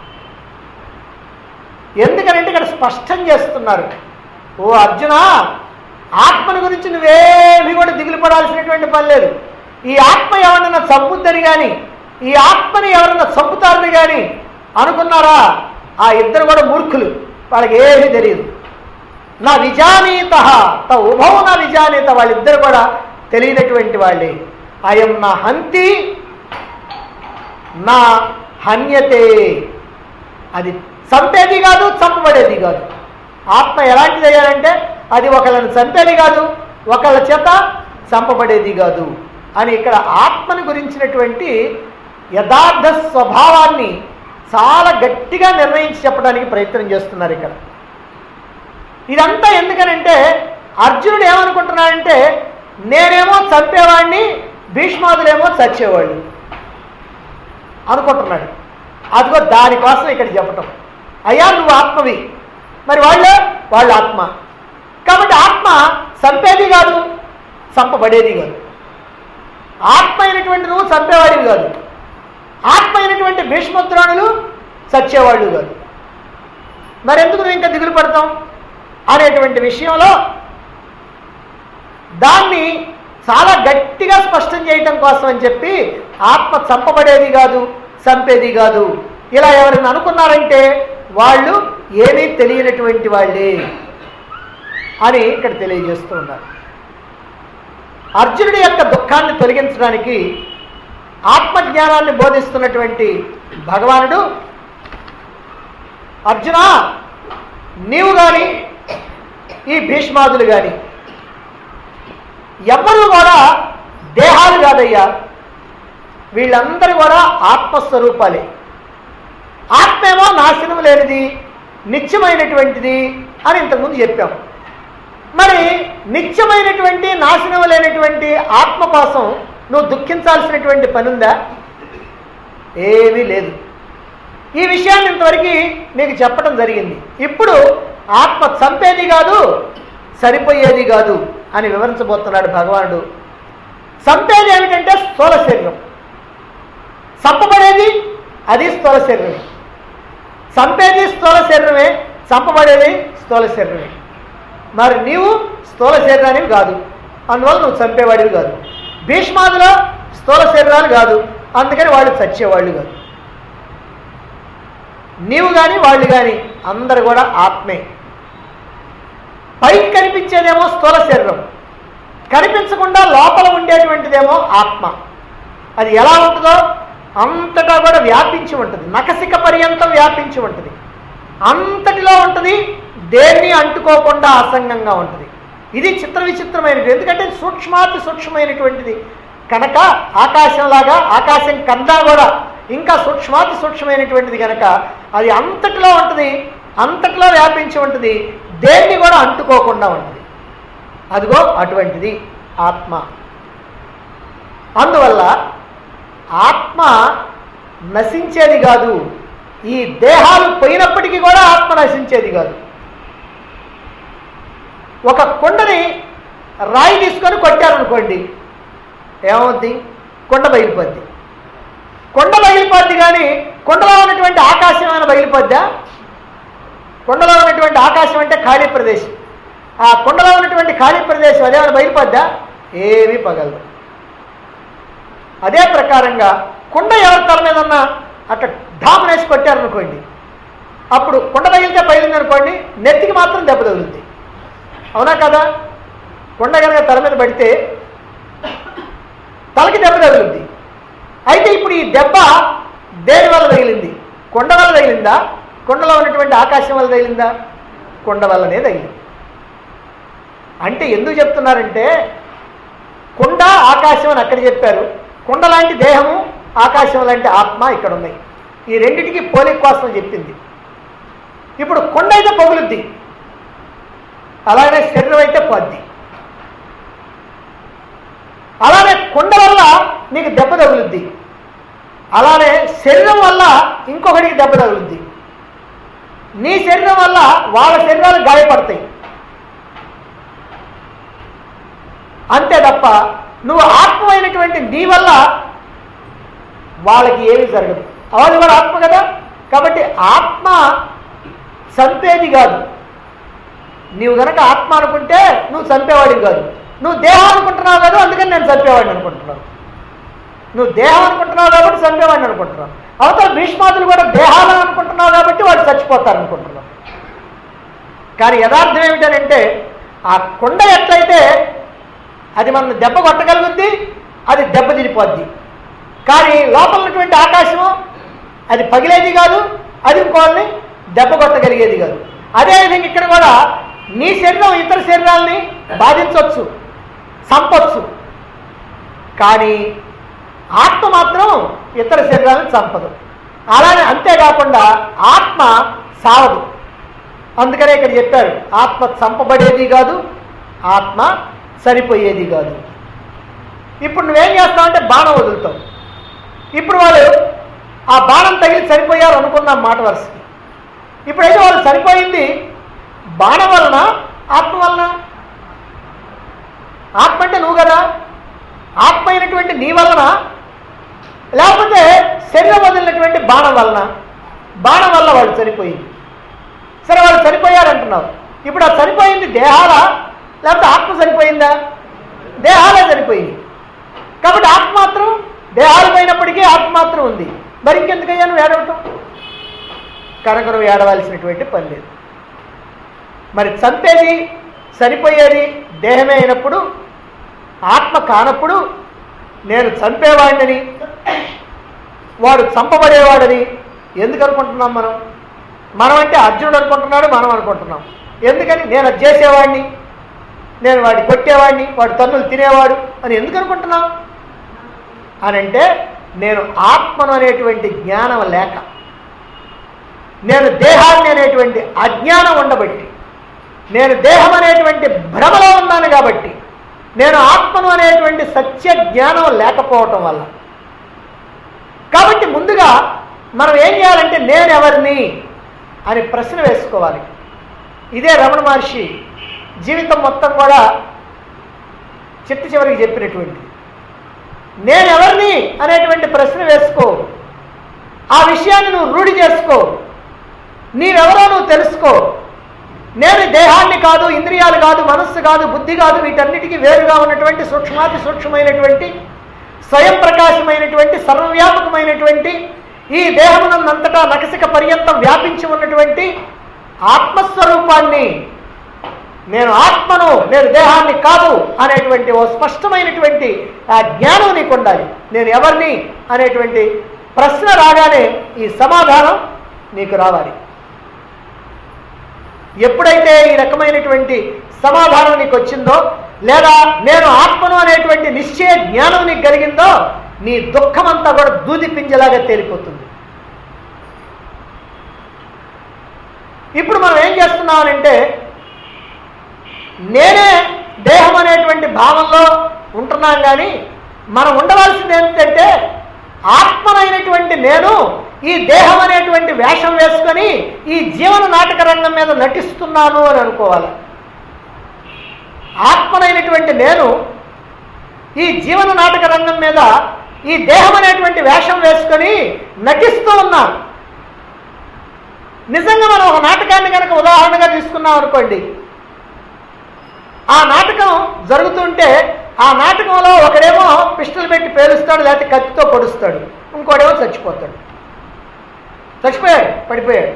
ఎందుకనంటే ఇక్కడ స్పష్టం చేస్తున్నారు, ఓ అర్జున, ఆత్మని గురించి నువ్వేమీ కూడా దిగులు పడాల్సినటువంటి పని లేదు. ఈ ఆత్మ ఎవరన్నా చంపుద్దని కానీ ఈ ఆత్మని ఎవరన్నా చంపుతారని కానీ అనుకున్నారా? ఆ ఇద్దరు కూడా మూర్ఖులు, వాళ్ళకి ఏమీ తెలియదు. నా విజానీత త ఉభవ నా విజానీత, వాళ్ళిద్దరు కూడా తెలియనటువంటి వాళ్ళే. అయం నా హంతి నా హన్యతే, అది చంపేది కాదు చంపబడేది కాదు. ఆత్మ ఎలాంటిది అయ్యారంటే అది ఒకళ్ళని చంపేది కాదు ఒకళ్ళ చేత చంపబడేది కాదు అని ఇక్కడ ఆత్మని గురించినటువంటి యథార్థ స్వభావాన్ని చాలా గట్టిగా నిర్ణయించి చెప్పడానికి ప్రయత్నం చేస్తున్నారు ఇక్కడ. ఇదంతా ఎందుకనంటే అర్జునుడు ఏమనుకుంటున్నాడంటే నేనేమో చంపేవాడిని, భీష్మాదులేమో చచ్చేవాళ్ళు అనుకుంటున్నాడు. అదిగో దానికోసం ఇక్కడ చెప్పటం, అయ్యా నువ్వు ఆత్మవి, మరి వాళ్ళు వాళ్ళు ఆత్మ. కాబట్టి ఆత్మ చంపేది కాదు చంపబడేది కాదు. ఆత్మ అయినటువంటి నువ్వు చంపేవాడివి కాదు, ఆత్మ అయినటువంటి భీష్మద్రోణులు చచ్చేవాళ్ళు కాదు. మరెందుకు నువ్వు ఇంకా దిగులు పడతాం అనేటువంటి విషయంలో దాన్ని చాలా గట్టిగా స్పష్టం చేయటం కోసం అని చెప్పి ఆత్మ చంపబడేది కాదు చంపేది కాదు ఇలా ఎవరైనా అనుకున్నారంటే వాళ్ళు ఏమీ తెలియనటువంటి వాళ్ళే అని ఇక్కడ తెలియజేస్తూ ఉన్నారు. అర్జునుడి యొక్క దుఃఖాన్ని తొలగించడానికి ఆత్మజ్ఞానాన్ని బోధిస్తున్నటువంటి భగవానుడు, అర్జున నీవు కానీ ఈ భీష్మాదులు కానీ ఎవ్వరూ కూడా దేహాలు కాదయ్యా, వీళ్ళందరూ కూడా ఆత్మస్వరూపాలే. ఆత్మేమో నాశనం లేనిది నిత్యమైనటువంటిది అని ఇంతకుముందు చెప్పాం. మరి నిత్యమైనటువంటి నాశనం లేనటువంటి ఆత్మ కోసం నువ్వు దుఃఖించాల్సినటువంటి పని ఉందా? ఏమీ లేదు. ఈ విషయాన్ని ఇంతవరకు నీకు చెప్పడం జరిగింది. ఇప్పుడు ఆత్మ చంపేది కాదు సరిపోయేది కాదు అని వివరించబోతున్నాడు భగవానుడు. చంపేది ఏమిటంటే స్థూల శరీరం, చంపబడేది అది స్థూల శరీరమే. చంపేది స్థూల శరీరమే, చంపబడేది స్థూల శరీరమే. మరి నీవు స్థూల శరీరానివి కాదు, అందువల్ల నువ్వు చంపేవాడివి కాదు. భీష్మాదులో స్థూల శరీరాలు కాదు, అందుకని వాళ్ళు చచ్చేవాళ్ళు కాదు. నీవు కానీ వాళ్ళు కానీ అందరు కూడా ఆత్మే. పైకి కనిపించేదేమో స్థూల శరీరం, కనిపించకుండా లోపల ఉండేటువంటిదేమో ఆత్మ. అది ఎలా ఉంటుందో అంతటా కూడా వ్యాపించి ఉంటుంది, నకసిక పర్యంతం వ్యాపించి ఉంటుంది, అంతటిలో ఉంటుంది, దేన్ని అంటుకోకుండా అసంగంగా ఉంటుంది. ఇది చిత్ర విచిత్రమైనది. ఎందుకంటే సూక్ష్మాతి సూక్ష్మమైనటువంటిది కనుక, ఆకాశంలాగా ఆకాశం కన్నా కూడా ఇంకా సూక్ష్మాతి సూక్ష్మమైనటువంటిది కనుక అది అంతటిలో ఉంటుంది, అంతటిలో వ్యాపించి ఉంటుంది, దేన్ని కూడా అంటుకోకుండా ఉంటుంది. అదిగో అటువంటిది ఆత్మ. అందువల్ల ఆత్మ నశించేది కాదు. ఈ దేహాలు పోయినప్పటికీ కూడా ఆత్మ నశించేది కాదు. ఒక కొండని రాయి తీసుకొని కొట్టారనుకోండి, ఏమవుద్ది? కొండ బయలుపోద్ది. కొండ బయలుపోద్ది కానీ కొండలో ఉన్నటువంటి ఆకాశం ఏమైనా బయలుపోద్దా? కొండలో ఉన్నటువంటి ఆకాశం అంటే ఖాళీ ప్రదేశం. ఆ కొండలో ఉన్నటువంటి ఖాళీ ప్రదేశం అదేమైనా బయలుపోద్దా? ఏమీ పగలదు. అదే ప్రకారంగా కొండ ఎవరి తల మీద ఉన్నా అట్లా ఢామనేసి కొట్టారనుకోండి, అప్పుడు కొండ తగిలితే పైలింది అనుకోండి, నెత్తికి మాత్రం దెబ్బ తగులుద్ది. అవునా కదా? కొండ కనుక తల మీద పడితే తలకి దెబ్బ తగులుద్ది. అయితే ఇప్పుడు ఈ దెబ్బ దేని వల్ల తగిలింది? కొండ వల్ల తగిలిందా కుండలో ఉన్నటువంటి ఆకాశం వల్ల తగిలిందా? కుండ వల్లనే తగిలింది. అంటే ఎందుకు చెప్తున్నారంటే కుండ ఆకాశం అని అక్కడ చెప్పారు, కుండ లాంటి దేహము ఆకాశం లాంటి ఆత్మ ఇక్కడ ఉన్నాయి. ఈ రెండింటికి పోలిక కోసం చెప్పింది. ఇప్పుడు కుండ అయితే పగులుద్ది, అలానే శరీరం అయితే పోద్ది. అలానే కుండ వల్ల నీకు దెబ్బ తగులుద్ది, అలానే శరీరం వల్ల ఇంకొకటికి దెబ్బ తగులుద్ది. నీ శరీరం వల్ల వాళ్ళ శరీరాలు గాయపడతాయి. అంతే తప్ప నువ్వు ఆత్మైనటువంటి నీ వల్ల వాళ్ళకి ఏమీ జరగదు. వాళ్ళు కూడా ఆత్మ కదా, కాబట్టి ఆత్మ చంపేది కాదు. నీవు గనక ఆత్మ అనుకుంటే నువ్వు చంపేవాడివి కాదు. నువ్వు దేహం అనుకుంటున్నావు కదా, అందుకని నేను చంపేవాడిని అనుకుంటున్నావు. నువ్వు దేహం అనుకుంటున్నావు కాబట్టి చంపేవాడిని అనుకుంటున్నావు. అవతల భీష్మాదులు కూడా దేహాలను అనుకుంటున్నావు కాబట్టి వాడు చచ్చిపోతారు అనుకుంటున్నావు. కానీ యథార్థం ఏమిటనంటే ఆ కొండ ఎట్లయితే అది మన దెబ్బ కొట్టగలుగుద్ది, అది దెబ్బ తిరిగిపోద్ది. కానీ లోపల ఉన్నటువంటి ఆకాశము అది పగిలేది కాదు, అది ఇంకోళ్ళని దెబ్బ కొట్టగలిగేది కాదు. అదేవిధంగా ఇక్కడ కూడా నీ శరీరం ఇతర శరీరాలని బాధించవచ్చు, చంపచ్చు. కానీ ఆత్మ మాత్రం ఇతర శరీరాలను చంపదు. అలానే అంతేకాకుండా ఆత్మ సావదు. అందుకనే ఇక్కడ చెప్పారు ఆత్మ చంపబడేది కాదు, ఆత్మ సరిపోయేది కాదు. ఇప్పుడు నువ్వేం చేస్తావంటే బాణం వదులుతావు. ఇప్పుడు వాళ్ళు ఆ బాణం తగిలి సరిపోయారు అనుకుందాం మాట వరుసకి. ఇప్పుడైతే వాళ్ళు సరిపోయింది బాణం వలన ఆత్మ వలన? ఆత్మ అంటే నువ్వు కదా, ఆత్మ అయినటువంటి నీ వలన, లేకపోతే శరీరం వదిలినటువంటి బాణం వలన? బాణం వల్ల వాళ్ళు సరిపోయింది. సరే వాళ్ళు సరిపోయారంటున్నావు. ఇప్పుడు ఆ సరిపోయింది దేహాలా లేకపోతే ఆత్మ సరిపోయిందా? దేహాలే సరిపోయింది. కాబట్టి ఆత్మ మాత్రం దేహాలు పోయినప్పటికీ ఆత్మ మాత్రం ఉంది. మరి ఇంకెందుకయ్యా నువ్వు ఏడవటం? కనుక నువ్వు ఏడవలసినటువంటి పని లేదు. మరి చంపేది సరిపోయేది దేహమే అయినప్పుడు, ఆత్మ కానప్పుడు నేను చంపేవాడిని, వాడు చంపబడేవాడని ఎందుకు అనుకుంటున్నాం మనం? మనం అంటే అర్జునుడు అనుకుంటున్నాడు, మనం అనుకుంటున్నాం. ఎందుకని? నేను అది చేసేవాడిని, నేను వాడిని కొట్టేవాడిని, వాడు తన్నులు తినేవాడు అని ఎందుకు అనుకుంటున్నాం అని అంటే నేను ఆత్మను అనేటువంటి జ్ఞానం లేక, నేను దేహాన్ని అనేటువంటి అజ్ఞానం ఉండబట్టి, నేను దేహం అనేటువంటి భ్రమలో ఉన్నాను కాబట్టి, నేను ఆత్మను అనేటువంటి సత్య జ్ఞానం లేకపోవటం వల్ల. కాబట్టి ముందుగా మనం ఏం చేయాలంటే నేను ఎవరిని అని ప్రశ్న వేసుకోవాలి. ఇదే రమణ మహర్షి జీవితం మొత్తం కూడా చిట్ట చివరికి చెప్పినటువంటి నేను ఎవరిని అనేటువంటి ప్రశ్న వేసుకో. ఆ విషయాన్ని నువ్వు రూఢి చేసుకో. నీవెవరో నువ్వు తెలుసుకో. నేను దేహాన్ని కాదు, ఇంద్రియాలు కాదు, మనస్సు కాదు, బుద్ధి కాదు, వీటన్నిటికీ వేరుగా ఉన్నటువంటి సూక్ష్మాతి సూక్ష్మమైనటువంటి స్వయం ప్రకాశమైనటువంటి సర్వవ్యాపకమైనటువంటి ఈ దేహమునంతటా నకసిక పర్యంతం వ్యాపించి ఉన్నటువంటి ఆత్మస్వరూపాన్ని, నేను ఆత్మను, నేను దేహాన్ని కాదు అనేటువంటి ఓ స్పష్టమైనటువంటి ఆ జ్ఞానం నీకు ఉండాలి. నేను ఎవరిని అనేటువంటి ప్రశ్న రాగానే ఈ సమాధానం నీకు రావాలి. ఎప్పుడైతే ఈ రకమైనటువంటి సమాధానం నీకు వచ్చిందో, లేదా నేను ఆత్మను అనేటువంటి నిశ్చయ జ్ఞానం నీకు కలిగిందో, నీ దుఃఖమంతా కూడా దూది పింజలాగా తేలిపోతుంది. ఇప్పుడు మనం ఏం చేస్తున్నామనంటే నేనే దేహం అనేటువంటి భావంలో ఉంటున్నాం. కానీ మనం ఉండవలసింది ఏంటంటే ఆత్మనైనటువంటి నేను ఈ దేహం అనేటువంటి వేషం వేసుకొని ఈ జీవన నాటక రంగం మీద నటిస్తున్నాను అని అనుకోవాలి. ఆత్మనైనటువంటి నేను ఈ జీవన నాటక రంగం మీద ఈ దేహం అనేటువంటి వేషం వేసుకొని నటిస్తూ ఉన్నాను. నిజంగా మనం ఒక నాటకాన్ని కనుక ఉదాహరణగా తీసుకున్నాం అనుకోండి, ఆ నాటకం జరుగుతుంటే ఆ నాటకంలో ఒకడేమో పిస్టల్ పెట్టి పేలుస్తాడు, లేకపోతే కత్తితో పొడుస్తాడు, ఇంకోడేమో చచ్చిపోతాడు. చచ్చిపోయాడు, పడిపోయాడు.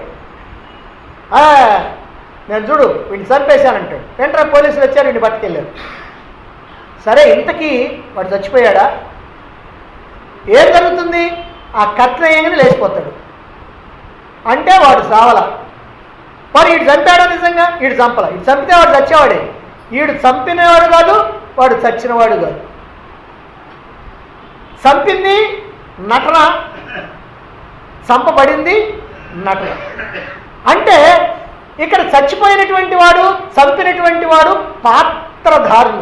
నేను చూడు వీడిని చంపేశానంటాడు. వెంటనే పోలీసులు వచ్చారు, వీడిని పట్టుకెళ్ళారు. సరే, ఇంతకీ వాడు చచ్చిపోయాడా? ఏం జరుగుతుంది? ఆ కత్తి వేయగానే లేచిపోతాడు. అంటే వాడు సావల. మరి వీడు చంపాడా నిజంగా? వీడు చంపల. వీడు చంపితే వాడు చచ్చేవాడే. వీడు చంపినవాడు కాదు, వాడు చచ్చినవాడు కాదు. చంపింది నటన, చంపబడింది నటన. అంటే ఇక్కడ చచ్చిపోయినటువంటి వాడు, చంపినటువంటి వాడు పాత్రధారులు.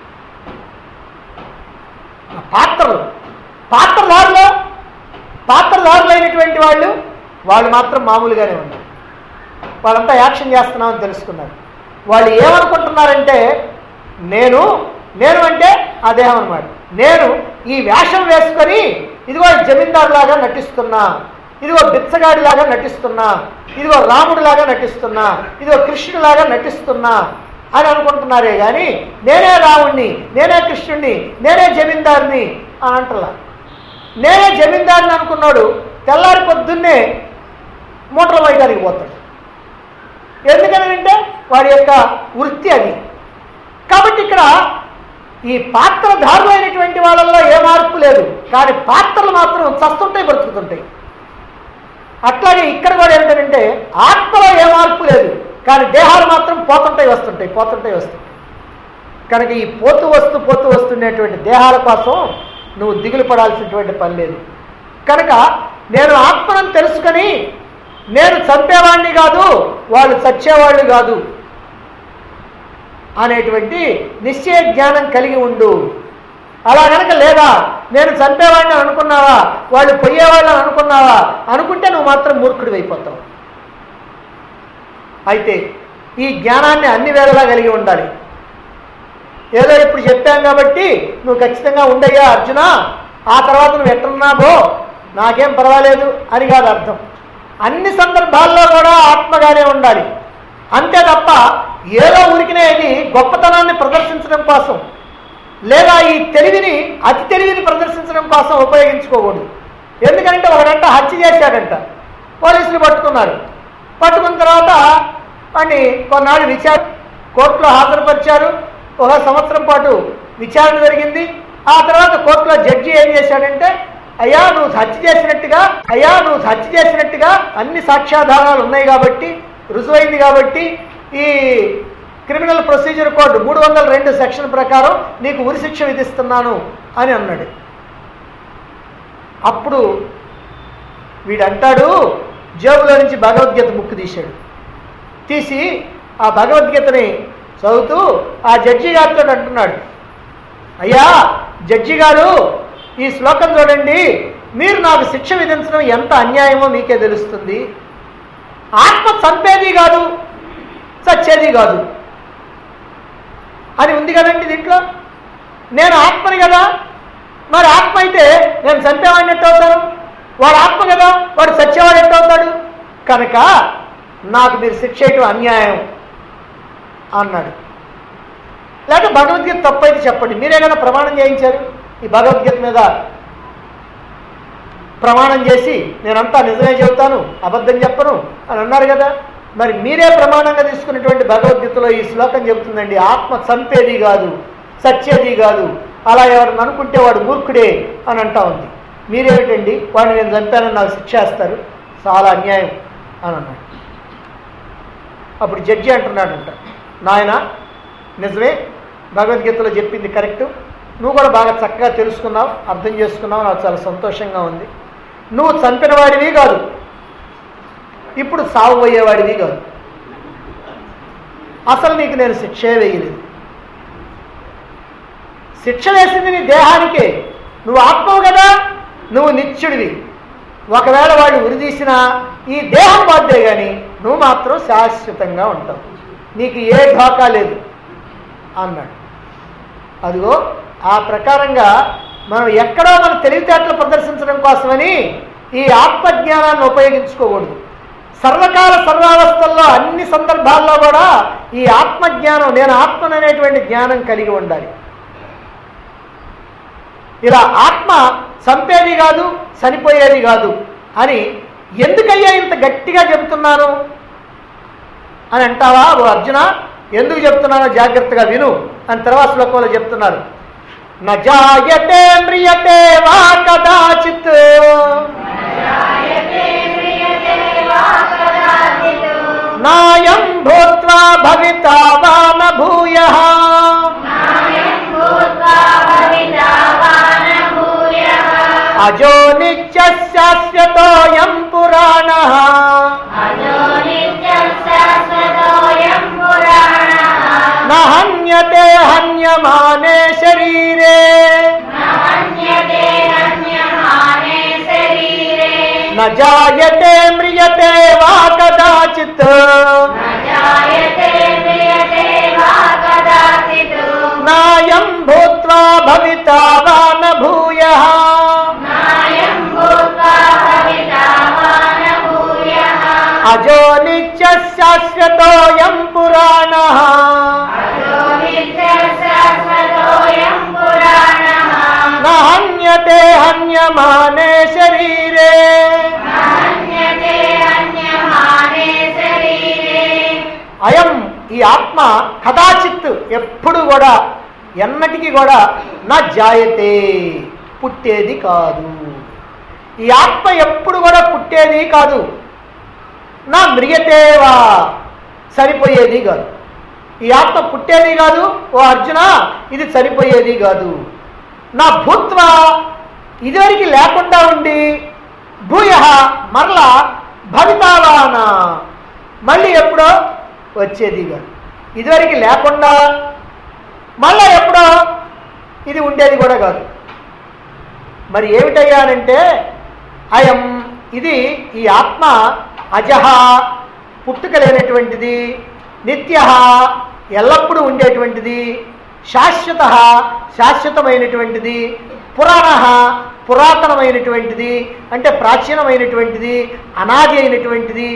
పాత్రలు పాత్రధారులు పాత్రధారులైనటువంటి వాళ్ళు వాళ్ళు మాత్రం మామూలుగానే ఉన్నారు. వాళ్ళంతా యాక్షన్ చేస్తున్నామని తెలుసుకున్నారు. వాళ్ళు ఏమనుకుంటున్నారంటే నేను నేను అంటే ఆ దేహం అన్నమాట. నేను ఈ వేషం వేసుకొని ఇదిగో జమీందారులాగా నటిస్తున్నా, ఇదిగో బిచ్చగాడిలాగా నటిస్తున్నా, ఇదిగో రాముడిలాగా నటిస్తున్నా, ఇదిగో కృష్ణుడిలాగా నటిస్తున్నా అని అనుకుంటున్నారే కానీ నేనే రాముడిని, నేనే కృష్ణుడిని, నేనే జమీందారుని అని అంటలా. నేనే జమీందారుని అనుకున్నాడు తెల్లారి పొద్దున్నే మోటార్ వైద్యానికి పోతాడు. ఎందుకనంటే వాడి యొక్క వృత్తి అది. కాబట్టి ఇక్కడ ఈ పాత్రధారులైనటువంటి వాళ్ళల్లో ఏ మార్పు లేదు, కానీ పాత్రలు మాత్రం చస్తుంటాయి, బ్రతుకుతుంటాయి. అట్లాగే ఇక్కడ కూడా ఏంటంటే ఆత్మలో ఏ మార్పు లేదు, కానీ దేహాలు మాత్రం పోతుంటాయి వస్తుంటాయి పోతుంటాయి వస్తుంటాయి. కనుక ఈ పోతూ వస్తూ పోతూ వస్తుండేటువంటి దేహాల కోసం నువ్వు దిగులు పడాల్సినటువంటి పని లేదు. కనుక నేను ఆత్మను తెలుసుకొని నేను చంపేవాడిని కాదు, వాళ్ళు చచ్చేవాళ్ళు కాదు అనేటువంటి నిశ్చయ జ్ఞానం కలిగి ఉండు. అలా కనుక లేదా నేను చంపేవాడిని అనుకున్నావా, వాళ్ళు పోయేవాళ్ళని అనుకున్నావా అనుకుంటే నువ్వు మాత్రం మూర్ఖుడివి అయిపోతావు. అయితే ఈ జ్ఞానాన్ని అన్ని వేళలా కలిగి ఉండాలి. ఏదో ఇప్పుడు చెప్పాం కాబట్టి నువ్వు ఖచ్చితంగా ఉండయ్యా అర్జున, ఆ తర్వాత నువ్వు ఎట్టున్నావో నాకేం పర్వాలేదు అని కాదు అర్థం. అన్ని సందర్భాల్లో కూడా ఆత్మగానే ఉండాలి. అంతే తప్ప ఏదో ఉరికినే ఇది గొప్పతనాన్ని ప్రదర్శించడం కోసం లేదా ఈ తెలివిని అతి తెలివిని ప్రదర్శించడం కోసం ఉపయోగించుకోకూడదు. ఎందుకంటే ఒకడంట హత్య చేశాడంట, పోలీసులు పట్టుకున్నారు. పట్టుకున్న తర్వాత వాడిని కొన్నాళ్ళు విచారణ కోర్టులో హాజరుపరిచారు. ఒక సంవత్సరం పాటు విచారణ జరిగింది. ఆ తర్వాత కోర్టులో జడ్జి ఏం చేశాడంటే అయ్యా నువ్వు హత్య చేసినట్టుగా అయ్యా నువ్వు హత్య చేసినట్టుగా అన్ని సాక్ష్యాధారాలు ఉన్నాయి కాబట్టి, రుజువైంది కాబట్టి ఈ క్రిమినల్ ప్రొసీజర్ కోడ్ మూడు వందల రెండు సెక్షన్ ప్రకారం నీకు ఉరిశిక్ష విధిస్తున్నాను అని అన్నాడు. అప్పుడు వీడంటాడు జేబులో నుంచి భగవద్గీత బుక్ తీశాడు. తీసి ఆ భగవద్గీతని చదువుతూ ఆ జడ్జి గారితో అంటున్నాడు, అయ్యా జడ్జి గారు ఈ శ్లోకం చూడండి, మీరు నాకు శిక్ష విధించడం ఎంత అన్యాయమో మీకే తెలుస్తుంది. ఆత్మ చంపేది కాదు, చచ్చేది కాదు అని ఉంది కదండి దీంట్లో. నేను ఆత్మని కదా, మరి ఆత్మ అయితే నేను చంపేవాడిని ఎట్టు అవుతాను? వాడు ఆత్మ కదా, వాడు చచ్చేవాడు ఎట్టు అవుతాడు? కనుక నాకు మీరు శిక్ష చేయటం అన్యాయం అన్నాడు. లేకపోతే భగవద్గీత తప్పు అయితే చెప్పండి, మీరే కదా ప్రమాణం చేయించారు. ఈ భగవద్గీత మీద ప్రమాణం చేసి నేనంతా నిజమే చెబుతాను, అబద్ధం చెప్పను అని అన్నారు కదా. మరి మీరే ప్రమాణంగా తీసుకున్నటువంటి భగవద్గీతలో ఈ శ్లోకం చెబుతుందండి, ఆత్మ చంపేది కాదు, చచ్చేది కాదు, అలా ఎవరిని అనుకుంటే వాడు మూర్ఖుడే అని అంటా ఉంది. మీరేమిటండి వాడిని నేను చంపానని నాకు శిక్ష వేస్తారు, చాలా అన్యాయం అని అన్నాడు. అప్పుడు జడ్జి అంటున్నాడంట, నాయన నిజమే భగవద్గీతలో చెప్పింది కరెక్టు, నువ్వు కూడా బాగా చక్కగా తెలుసుకున్నావు, అర్థం చేసుకున్నావు, నాకు చాలా సంతోషంగా ఉంది. నువ్వు చంపిన వాడివి కాదు, ఇప్పుడు సాగు పోయేవాడివి కాదు, అసలు నీకు నేను శిక్షే వేయలేదు. శిక్ష వేసింది నీ దేహానికే, నువ్వు ఆత్మవు కదా, నువ్వు నిత్యుడివి. ఒకవేళ వాళ్ళు ఉరిదీసినా ఈ దేహం బాధ్యే కానీ నువ్వు మాత్రం శాశ్వతంగా ఉంటావు, నీకు ఏ ఢోకా లేదు అన్నాడు. అదిగో ఆ ప్రకారంగా మనం ఎక్కడో మన తెలివితేటలు ప్రదర్శించడం కోసమని ఈ ఆత్మజ్ఞానాన్ని ఉపయోగించుకోకూడదు. సర్వకాల సర్వావస్థల్లో అన్ని సందర్భాల్లో కూడా ఈ ఆత్మజ్ఞానం, నేను ఆత్మననేటువంటి జ్ఞానం కలిగి ఉండాలి. ఇలా ఆత్మ చంపేది కాదు, చనిపోయేది కాదు అని ఎందుకయ్యా ఇంత గట్టిగా చెబుతున్నాను అని అంటావా ఓ అర్జున? ఎందుకు చెప్తున్నానో జాగ్రత్తగా విను అని తర్వాత శ్లోకంలో చెప్తున్నారు. నజాయతే మ్రియతే వా కదాచిత్ భవితా వా న భూయః అజో నిత్య శాశ్వతోయం పురాణః న హన్యతే హన్యమానే శరీరే న జాయతే మ్రియతే వా కదాచిత్ నాయం భూత్వా భవితా వా న భూయః అజో నిత్య శాశ్వతోయం పురాణః న హన్యతే హన్యమానే శరీరే. అయం ఈ ఆత్మ కదాచిత్ ఎప్పుడు కూడా ఎన్నటికీ కూడా నా జాయతే పుట్టేది కాదు. ఈ ఆత్మ ఎప్పుడు కూడా పుట్టేది కాదు. నా మ్రియతేవా సరిపోయేది కాదు. ఈ ఆత్మ పుట్టేది కాదు. ఓ అర్జున ఇది సరిపోయేది కాదు. నా భూత్వా ఇదివరకు లేకుండా ఉండి భూయ మరలా భవితావానా మళ్ళీ ఎప్పుడో వచ్చేది కాదు. ఇదివరకు లేకుండా మళ్ళా ఎప్పుడో ఇది ఉండేది కూడా కాదు. మరి ఏమిటయ్యానంటే అయం ఇది ఈ ఆత్మ అజహ పుట్టుక లేనటువంటిది, నిత్య ఎల్లప్పుడూ ఉండేటువంటిది, శాశ్వత శాశ్వతమైనటువంటిది, పురాణ పురాతనమైనటువంటిది అంటే ప్రాచీనమైనటువంటిది, అనాది అయినటువంటిది.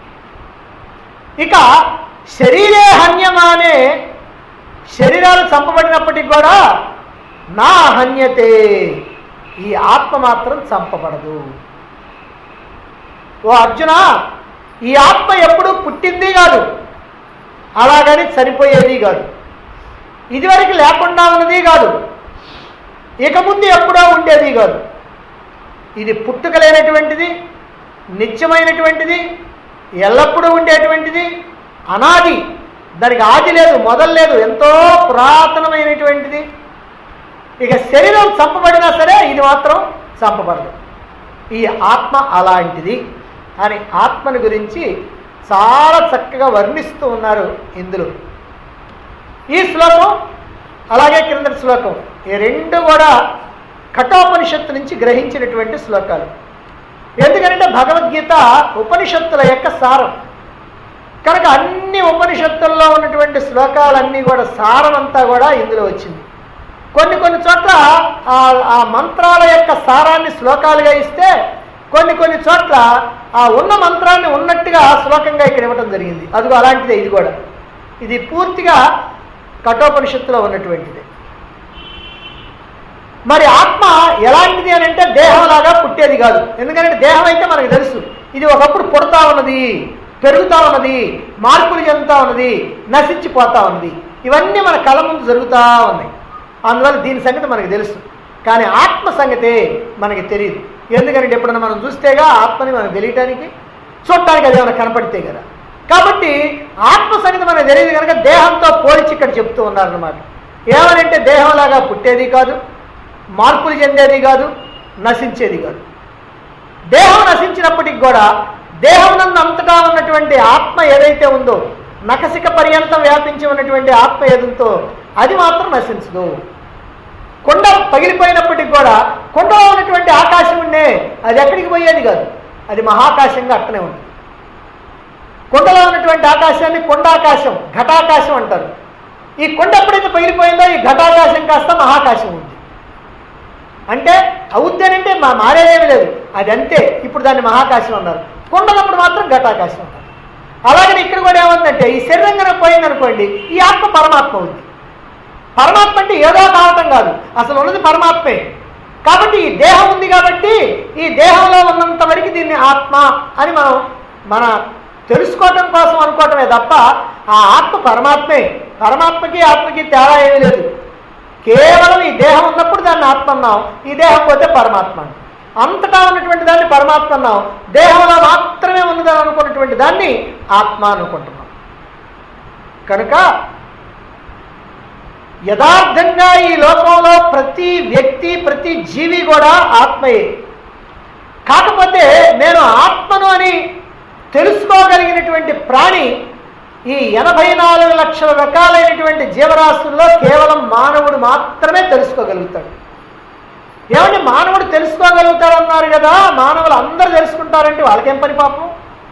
ఇక శరీరే హన్యమానే శరీరాలు చంపబడినప్పటికి కూడా నా హన్యతే ఈ ఆత్మ మాత్రం చంపబడదు. ఓ అర్జున ఈ ఆత్మ ఎప్పుడు పుట్టింది కాదు, అలాగని సరిపోయేది కాదు, ఇదివరకు లేకుండా ఉన్నది కాదు, ఇక ముందు ఎప్పుడో ఉండేది కాదు. ఇది పుట్టుక లేనటువంటిది, నిత్యమైనటువంటిది, ఎల్లప్పుడూ ఉండేటువంటిది, అనాది, దానికి ఆది లేదు, మొదలు లేదు, ఎంతో పురాతనమైనటువంటిది. ఇక శరీరం చంపబడినా సరే ఇది మాత్రం చంపబడదు. ఈ ఆత్మ అలాంటిది అని ఆత్మని గురించి చాలా చక్కగా వర్ణిస్తూ ఉన్నారు ఇందులో. ఈ శ్లోకం అలాగే క్రిందటి శ్లోకం ఈ రెండు కూడా కఠోపనిషత్తు నుంచి గ్రహించినటువంటి శ్లోకాలు. ఎందుకంటే భగవద్గీత ఉపనిషత్తుల యొక్క సారం కనుక అన్ని ఉపనిషత్తుల్లో ఉన్నటువంటి శ్లోకాలన్నీ కూడా సారం అంతా కూడా ఇందులో వచ్చింది. కొన్ని కొన్ని చోట్ల ఆ మంత్రాల యొక్క సారాన్ని శ్లోకాలుగా ఇస్తే, కొన్ని కొన్ని చోట్ల ఆ ఉన్న మంత్రాన్ని ఉన్నట్టుగా శ్లోకంగా ఇక్కడ ఇవ్వటం జరిగింది. అదిగో అలాంటిదే ఇది కూడా. ఇది పూర్తిగా కఠోపనిషత్తులో ఉన్నటువంటిది. మరి ఆత్మ ఎలాంటిది అని అంటే దేహంలాగా పుట్టేది కాదు. ఎందుకంటే దేహం అయితే మనకు తెలుసు, ఇది ఒకప్పుడు పుడతా ఉన్నది, పెరుగుతూ ఉన్నది, మార్పులు చెందుతూ ఉన్నది, నశించిపోతూ ఉన్నది. ఇవన్నీ మన కళ్ళ ముందు జరుగుతూ ఉన్నాయి. అందువల్ల దీని సంగతి మనకు తెలుసు. కానీ ఆత్మ సంగతే మనకి తెలియదు. ఎందుకంటే ఎప్పుడన్నా మనం చూస్తేగా ఆత్మని మనకు తెలియటానికి, చూడటానికి అది ఏమైనా కనపడితే కదా. కాబట్టి ఆత్మ సంగతి మనకు తెలియదు కనుక దేహంతో పోల్చి ఇక్కడ చెప్తూ ఉన్నారన్నమాట. ఏమనంటే దేహంలాగా పుట్టేది కాదు, మార్పులు చెందేది కాదు, నశించేది కాదు. దేహం నశించినప్పటికి కూడా దేహం నందు అంతటా ఉన్నటువంటి ఆత్మ ఏదైతే ఉందో, నఖశిఖ పర్యంతం వ్యాపించి ఉన్నటువంటి ఆత్మ ఏదుందో అది మాత్రం నశించదు. కొండ పగిలిపోయినప్పటికి కూడా కొండలో ఉన్నటువంటి ఆకాశం ఉండే అది ఎక్కడికి పోయేది కాదు, అది మహాకాశంగా అట్టనే ఉంది. కొండలో ఉన్నటువంటి ఆకాశాన్ని కొండాకాశం, ఘటాకాశం అంటారు. ఈ కొండ ఎప్పుడైతే పగిలిపోయిందో ఈ ఘటాకాశం కాస్త మహాకాశం ఉంది. అంటే అవుద్దేనంటే మా మారేదేమీ లేదు, అది అంతే. ఇప్పుడు దాన్ని మహాకాశం అన్నారు, కొండలప్పుడు మాత్రం ఘటాకాశం అన్నారు. అలాగని ఇక్కడ కూడా ఏమందంటే ఈ శరీరం కనుక పోయిందనుకోండి ఈ ఆత్మ పరమాత్మ ఉంది. పరమాత్మ అంటే ఏదో కావటం కాదు, అసలు ఉన్నది పరమాత్మే. కాబట్టి ఈ దేహం ఉంది కాబట్టి ఈ దేహంలో ఉన్నంత వరకు దీన్ని ఆత్మ అని మనం మన తెలుసుకోవటం కోసం అనుకోవటమే తప్ప ఆ ఆత్మ పరమాత్మే. పరమాత్మకి ఆత్మకి తేడా ఏమీ లేదు. కేవలం ఈ దేహం ఉన్నప్పుడు దాన్ని ఆత్మ అన్నాం, ఈ దేహం పోతే పరమాత్మ. అంతటా ఉన్నటువంటి దాన్ని పరమాత్మ అన్నాం, దేహంలో మాత్రమే ఉన్నదని అనుకున్నటువంటి దాన్ని ఆత్మ అనుకుంటున్నాం. కనుక యథార్థంగా ఈ లోకంలో ప్రతి వ్యక్తి ప్రతి జీవి కూడా ఆత్మయే. కాకపోతే నేను ఆత్మను అని తెలుసుకోగలిగినటువంటి ప్రాణి ఈ ఎనభై నాలుగు లక్షల రకాలైనటువంటి జీవరాశుల్లో కేవలం మానవుడు మాత్రమే తెలుసుకోగలుగుతాడు. ఏమంటే మానవుడు తెలుసుకోగలుగుతాడు అన్నారు కదా, మానవులు అందరూ తెలుసుకుంటారంటే వాళ్ళకేం పని పాపం?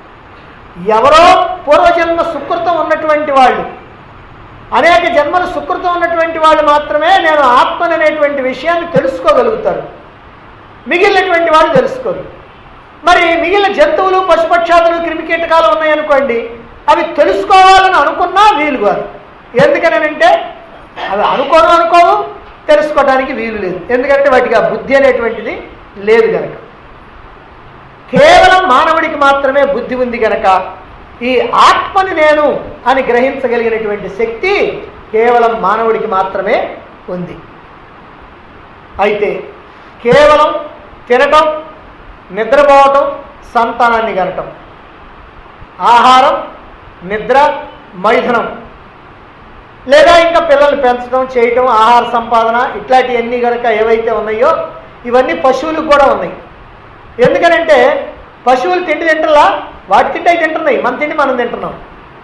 ఎవరో పూర్వజన్మ సుకృతం ఉన్నటువంటి వాళ్ళు, అనేక జన్మల సుకృతం ఉన్నటువంటి వాళ్ళు మాత్రమే నేను ఆత్మను అనేటువంటి విషయాన్ని తెలుసుకోగలుగుతారు. మిగిలినటువంటి వాళ్ళు తెలుసుకోరు. మరి మిగిలిన జంతువులు పశుపక్షాదులు క్రిమికీటకాలు ఉన్నాయనుకోండి, అవి తెలుసుకోవాలని అనుకున్నా వీలు కాదు. ఎందుకనంటే అవి అనుకోను అనుకోవు, తెలుసుకోవడానికి వీలు లేదు. ఎందుకంటే వాటికి ఆ బుద్ధి అనేటువంటిది లేదు కనుక. కేవలం మానవుడికి మాత్రమే బుద్ధి ఉంది కనుక ఈ ఆత్మని నేను అని గ్రహించగలిగినటువంటి శక్తి కేవలం మానవుడికి మాత్రమే ఉంది. అయితే కేవలం తినటం, నిద్రపోవటం, సంతానాన్ని కనటం, ఆహారం, నిద్ర, మైథునం, లేదా ఇంకా పిల్లల్ని పెంచడం, చేయటం, ఆహార సంపాదన, ఇట్లాంటివన్నీ కనుక ఏవైతే ఉన్నాయో ఇవన్నీ పశువులకు కూడా ఉన్నాయి. ఎందుకనంటే పశువులు తిండి తింటలా, వాటి తిండి అవి తింటున్నాయి, మన తిండి మనం తింటున్నాం.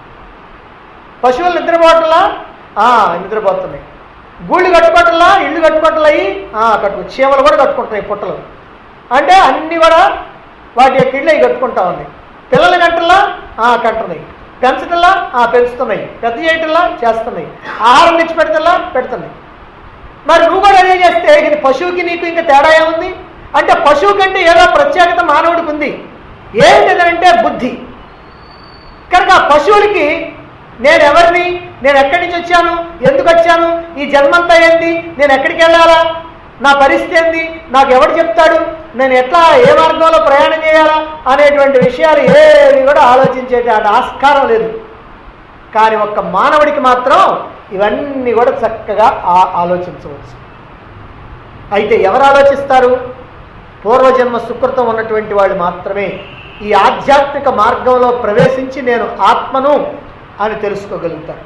పశువులు నిద్రపోవటంలా నిద్రపోతున్నాయి. గూళ్ళు కట్టుకోవటంలా, ఇళ్ళు కట్టుకోవటలయ్యి కట్టుకో, చీమలు కూడా కట్టుకుంటున్నాయి పుట్టలు. అంటే అన్నీ కూడా వాటి యొక్క ఇళ్ళు అవి కట్టుకుంటా ఉన్నాయి. పిల్లలు కంటల్లా కంటున్నాయి, పెంచటల్లా పెంచుతున్నాయి, పెద్ద చేయటంలా చేస్తున్నాయి, ఆహారం తెచ్చి పెడతల్లా పెడుతున్నాయి. మరి నువ్వు కూడా అదే చేస్తే ఇది పశువుకి నీకు ఇంకా తేడా ఏముంది? అంటే పశువు కంటే ఏదో ప్రత్యేకత మానవుడికి ఉంది. ఏంటిదంటే బుద్ధి. కనుక పశువులకి నేను ఎవరిని, నేను ఎక్కడి నుంచి వచ్చాను, ఎందుకు వచ్చాను, ఈ జన్మంతా ఏంటి, నేను ఎక్కడికి వెళ్ళాలా, నా పరిస్థితి ఏంది, నాకు ఎవడు చెప్తాడు, నేను ఎట్లా ఏ మార్గంలో ప్రయాణం చేయాలా అనేటువంటి విషయాలు ఏవి కూడా ఆలోచించేట ఆస్కారం లేదు. కానీ ఒక్క మానవుడికి మాత్రం ఇవన్నీ కూడా చక్కగా ఆలోచించవచ్చు. అయితే ఎవరు ఆలోచిస్తారు? పూర్వజన్మ సుకృతం ఉన్నటువంటి వాళ్ళు మాత్రమే ఈ ఆధ్యాత్మిక మార్గంలో ప్రవేశించి నేను ఆత్మను అని తెలుసుకోగలుగుతారు.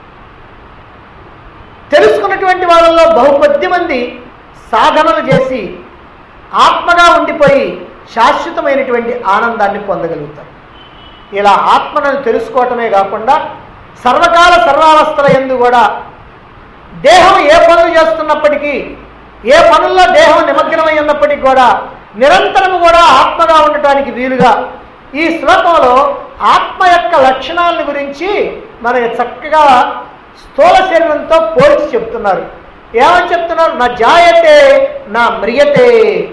తెలుసుకున్నటువంటి వాళ్ళలో బహుకొద్ది మంది సాధనలు చేసి ఆత్మగా ఉండిపోయి శాశ్వతమైనటువంటి ఆనందాన్ని పొందగలుగుతారు. ఇలా ఆత్మను తెలుసుకోవటమే కాకుండా సర్వకాల సర్వావస్థల యందు కూడా దేహం ఏ పనులు చేస్తున్నప్పటికీ, ఏ పనుల్లో దేహం నిమగ్నమై ఉన్నప్పటికీ కూడా నిరంతరము కూడా ఆత్మగా ఉండటానికి వీలుగా ఈ శ్లోకంలో ఆత్మ యొక్క లక్షణాలను గురించి మనకి చక్కగా స్థూల శరీరంతో పోల్చి చెప్తున్నారు. ఏమని చెప్తున్నారు? నా జాయతే నా మ్రియతే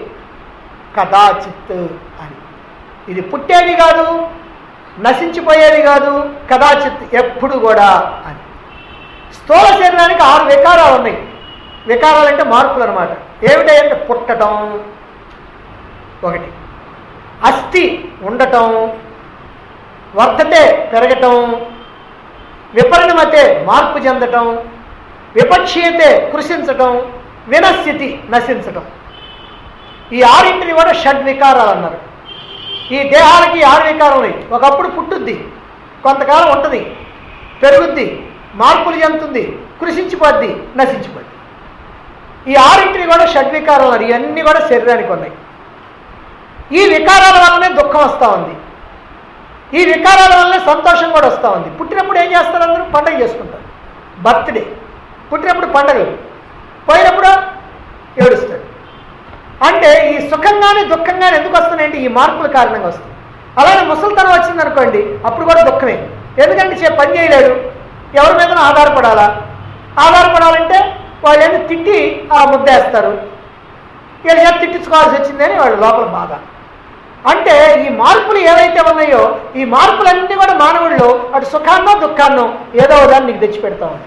కదాచిత్ అని. ఇది పుట్టేది కాదు, నశించిపోయేది కాదు, కదాచిత్ ఎప్పుడు కూడా అని. స్థూల శరీరానికి ఆరు వికారాలు ఉన్నాయి. వికారాలు అంటే మార్పులు అనమాట. ఏమిటంటే పుట్టడం ఒకటి, అస్థి ఉండటం, వర్ధతే పెరగటం, విపరిణమతే మార్పు చెందటం, విపక్షీయతే కృషించటం, వినస్థితి నశించటం. ఈ ఆరింటిని కూడా షడ్వికారాలు అన్నారు. ఈ దేహాలకి ఆరు వికారం ఉన్నాయి. ఒకప్పుడు పుట్టుద్ది, కొంతకాలం ఉంటుంది, పెరుగుద్ది, మార్పులు చెందుతుంది, కృషించిపోద్ది, నశించిపోద్ది. ఈ ఆరింటిని కూడా షడ్వికారాలు అన్నారు. ఇవన్నీ కూడా శరీరానికి ఉన్నాయి. ఈ వికారాల వల్లనే దుఃఖం వస్తూ ఉంది, ఈ వికారాల వల్లనే సంతోషం కూడా వస్తూ ఉంది. పుట్టినప్పుడు ఏం చేస్తారు? అందరూ పండుగ చేసుకుంటారు, బర్త్డే. పుట్టినప్పుడు పండుగలు, పోయినప్పుడు ఏడుస్తాడు. అంటే ఈ సుఖంగానే దుఃఖంగానే ఎందుకు వస్తున్నాయంటే ఈ మార్పుల కారణంగా వస్తుంది. అలానే ముసలితనం వచ్చిందనుకోండి, అప్పుడు కూడా దుఃఖమే. ఎందుకంటే చే పని చేయలేడు, ఎవరి మీద ఆధారపడాలా? ఆధారపడాలంటే వాళ్ళు ఏమి తిట్టి ఆ ముద్దేస్తారు, వీళ్ళు ఏం తిట్టించుకోవాల్సి వచ్చిందని వాళ్ళు లోపల బాధ. అంటే ఈ మార్పులు ఏవైతే ఉన్నాయో ఈ మార్పులన్నీ కూడా మానవుల్లో అటు సుఖాన్నో దుఃఖాన్నో ఏదో దాన్ని నీకు తెచ్చిపెడతా ఉంది.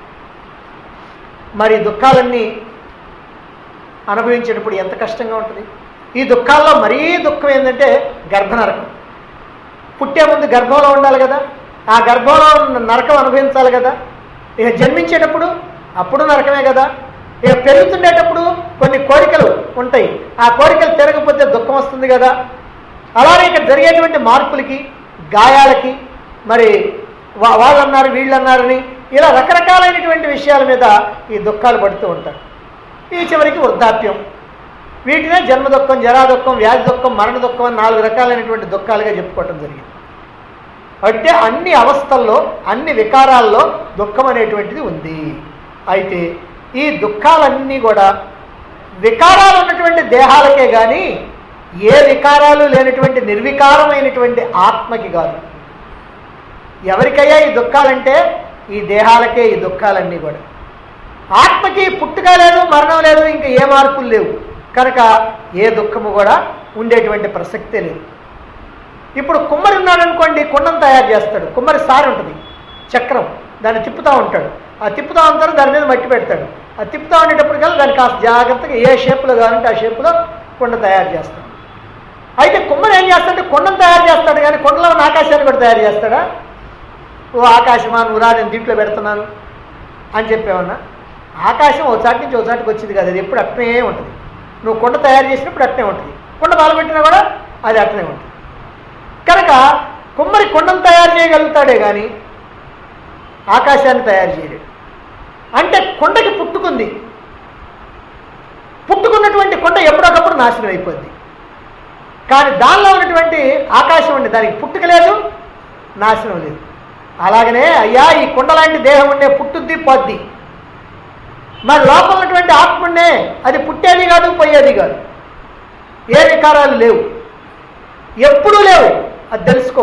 మరి దుఃఖాలన్నీ అనుభవించేటప్పుడు ఎంత కష్టంగా ఉంటుంది. ఈ దుఃఖాల్లో మరీ దుఃఖం ఏంటంటే గర్భనరకం. పుట్టే ముందు గర్భంలో ఉండాలి కదా, ఆ గర్భంలో నరకం అనుభవించాలి కదా. ఇక జన్మించేటప్పుడు అప్పుడు నరకమే కదా. ఇక పెరుగుతుండేటప్పుడు కొన్ని కోరికలు ఉంటాయి, ఆ కోరికలు తిరగకపోతే దుఃఖం వస్తుంది కదా. అలానే ఇక్కడ జరిగేటువంటి మార్పులకి, గాయాలకి, మరి వా వాళ్ళు అన్నారు వీళ్ళు అన్నారని ఇలా రకరకాలైనటువంటి విషయాల మీద ఈ దుఃఖాలు పడుతూ ఉంటారు. ఈ చివరికి వృద్ధాప్యం, వీటినే జన్మ దుఃఖం, జరా దుఃఖం, వ్యాధి దుఃఖం, మరణ దుఃఖం అని నాలుగు రకాలైనటువంటి దుఃఖాలుగా చెప్పుకోవటం జరిగింది. అంటే అన్ని అవస్థల్లో అన్ని వికారాల్లో దుఃఖం అనేటువంటిది ఉంది. అయితే ఈ దుఃఖాలన్నీ కూడా వికారాలు ఉన్నటువంటి దేహాలకే కానీ ఏ వికారాలు లేనటువంటి నిర్వికారమైనటువంటి ఆత్మకి కాదు. ఎవరికయ్యా ఈ దుఃఖాలంటే ఈ దేహాలకే ఈ దుఃఖాలన్నీ కూడా. ఆత్మకి పుట్టుక లేదు, మరణం లేదు, ఇంకా ఏ మార్పులు లేవు కనుక ఏ దుఃఖము కూడా ఉండేటువంటి ప్రసక్తే లేదు. ఇప్పుడు కుమ్మరి ఉన్నాడు అనుకోండి, కుండను తయారు చేస్తాడు. కుమ్మరి సారి ఉంటుంది, చక్రం, దాన్ని తిప్పుతూ ఉంటాడు. ఆ తిప్పుతూ ఉంటారు, దాని మీద మట్టి పెడతాడు. ఆ తిప్పుతూ ఉండేటప్పటికల్లా దాన్ని కాస్త జాగ్రత్తగా ఏ షేప్లో కావాలంటే ఆ షేప్లో కుండ తయారు చేస్తాడు. అయితే కుమ్మరి ఏం చేస్తాడంటే కుండను తయారు చేస్తాడు, కానీ కుండలో ఉన్న ఆకాశాన్ని కూడా తయారు చేస్తాడా? ఓ ఆకాశమా నువ్వురా, నేను దీంట్లో పెడుతున్నాను అని చెప్పేమన్నా? ఆకాశం ఓ చాటి నుంచి ఓ చాటికి వచ్చింది కదా, అది ఎప్పుడు అట్నే ఉంటుంది. నువ్వు కుండ తయారు చేసినప్పుడు అట్నే ఉంటుంది, కుండ బాలబెట్టినా కూడా అది అట్నే ఉంటుంది. కనుక కుమ్మరి కుండను తయారు చేయగలుగుతాడే కానీ ఆకాశాన్ని తయారు చేయలేడు. అంటే కుండకి పుట్టుకుంది, పుట్టుకున్నటువంటి కుండ ఎప్పుడొకప్పుడు నాశనం అయిపోద్ది. కానీ దానిలో ఉన్నటువంటి ఆకాశం ఉండి దానికి పుట్టుక లేదు, నాశనం లేదు. అలాగనే అయ్యా ఈ కుండ లాంటి దేహం ఉండే పుట్టుద్ది, పోద్ది. మరి లోపల ఉన్నటువంటి ఆత్మ ఉండే అది పుట్టేది కాదు, పోయేది కాదు. ఏ వికారాలు లేవు, ఎప్పుడూ లేవు, అది తెలుసుకో.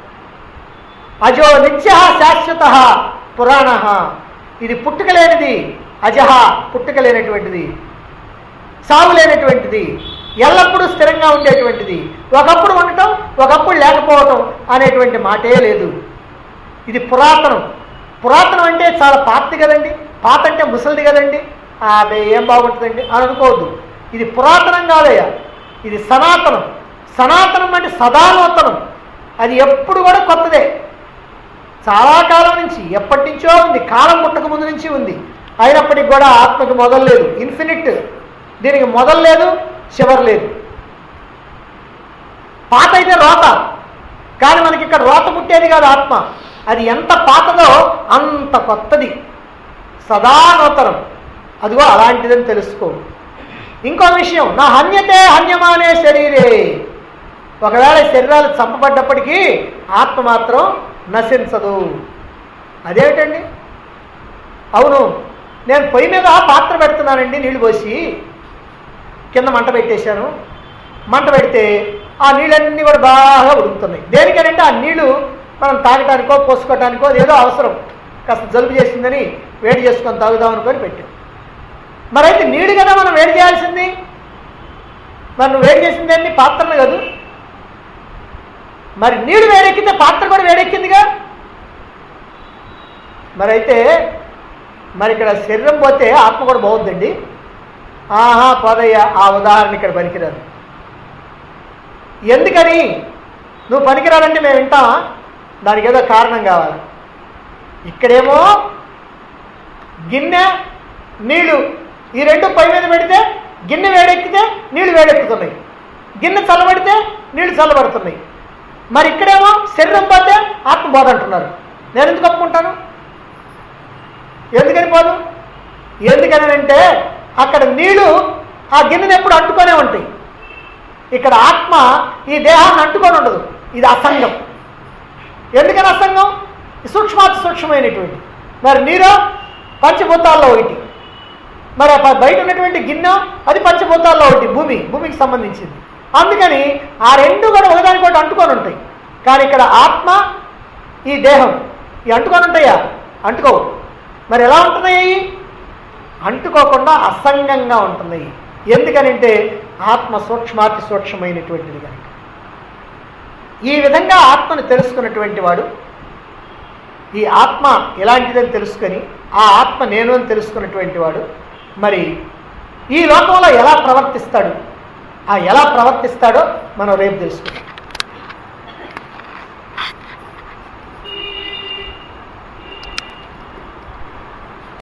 అజో నిత్య శాశ్వత పురాణ, ఇది పుట్టుక లేనిది, అజహ పుట్టుక లేనటువంటిది, సాగు లేనటువంటిది, ఎల్లప్పుడూ స్థిరంగా ఉండేటువంటిది. ఒకప్పుడు ఉండటం, ఒకప్పుడు లేకపోవటం అనేటువంటి మాటే లేదు. ఇది పురాతనం. పురాతనం అంటే చాలా పాతది కదండి, పాత అంటే ముసలిది కదండి, అదే ఏం బాగుంటుందండి అని అనుకోవద్దు. ఇది పురాతనం కాదయ్యా, ఇది సనాతనం. సనాతనం అంటే సదానూతనం, అది ఎప్పుడు కూడా కొత్తదే. చాలా కాలం నుంచి, ఎప్పటి నుంచో ఉంది, కాలం పుట్టక ముందు నుంచి ఉంది. అయినప్పటికీ కూడా ఆత్మకి మొదలు లేదు, ఇన్ఫినిట్. దీనికి మొదలు లేదు, చివరి లేదు. పాత అయితే రోత, కానీ మనకి ఇక్కడ రోత పుట్టేది కాదు ఆత్మ. అది ఎంత పాతదో అంత కొత్తది, సదా నూతనం. అదిగో అలాంటిదని తెలుసుకో. ఇంకో విషయం, నా హన్యతే హన్యమానే శరీరే. ఒకవేళ శరీరాలు చంపబడ్డప్పటికీ ఆత్మ మాత్రం నశించదు. అదేమిటండి? అవును, నేను పొయ్యి మీద పాత్ర పెడుతున్నానండి, నీళ్లు పోసి కింద మంట పెట్టేశాను. మంట పెడితే ఆ నీళ్ళన్నీ కూడా బాగా ఉడుకుతున్నాయి. దేనికనంటే ఆ నీళ్లు మనం తాగటానికో పోసుకోవటానికో ఏదో అవసరం, కాస్త జలుబు చేసిందని వేడి చేసుకొని తాగుదాం అనుకొని పెట్టాం. మరి అయితే నీళ్ళు కదా మనం వేడి చేయాల్సింది, మరి నువ్వు వేడి చేసింది ఏంటి? పాత్రలు కాదు. మరి నీళ్ళు వేడెక్కితే పాత్ర కూడా వేడెక్కిందిగా. మరి అయితే మరి ఇక్కడ శరీరం పోతే ఆత్మ కూడా పోవద్దండి. ఆహా పోదయ్యా, ఆ ఉదాహరణ ఇక్కడ పనికిరాదు. ఎందుకని? నువ్వు పనికిరాదంటే మేము వింటామా? దానికి ఏదో కారణం కావాలి. ఇక్కడేమో గిన్నె నీళ్ళు, ఈ రెండు పై మీద పెడితే గిన్నె వేడెక్కితే నీళ్లు వేడెక్కుతున్నాయి, గిన్నె చల్లబడితే నీళ్లు చల్లబడుతున్నాయి. మరి ఇక్కడేమో శరీరం పోతే ఆత్మ పోదంటున్నారు. నేను ఎందుకు ఒప్పుకుంటాను? ఎందుకని పోదు? ఎందుకని అంటే అక్కడ నీళ్లు ఆ గిన్నెని ఎప్పుడు అంటుకొనే ఉంటాయి, ఇక్కడ ఆత్మ ఈ దేహాన్ని అంటుకొని ఉండదు. ఇది అసంగం. ఎందుకని అసంగం? సూక్ష్మాతి సూక్ష్మమైనటువంటి. మరి నీరు పంచభూతాల్లో ఒకటి, మరి బయట ఉన్నటువంటి గిన్నె అది పంచభూతాల్లో ఒకటి, భూమి, భూమికి సంబంధించింది. అందుకని ఆ రెండు కూడా ఒకదానికొకటి అంటుకొని ఉంటాయి. కానీ ఇక్కడ ఆత్మ ఈ దేహం ఈ అంటుకొని ఉంటాయా? అంటుకోవు. మరి ఎలా ఉంటున్నాయి? అంటుకోకుండా అసంగంగా ఉంటున్నాయి. ఎందుకనంటే ఆత్మ సూక్ష్మాతి సూక్ష్మమైనటువంటిది కనుక. ఈ విధంగా ఆత్మను తెలుసుకున్నటువంటి వాడు, ఈ ఆత్మ ఎలాంటిదని తెలుసుకొని ఆ ఆత్మ నేను అని తెలుసుకున్నటువంటి వాడు మరి ఈ లోకంలో ఎలా ప్రవర్తిస్తాడు, ఆ ఎలా ప్రవర్తిస్తాడో మనం రేపు తెలుసుకుందాం.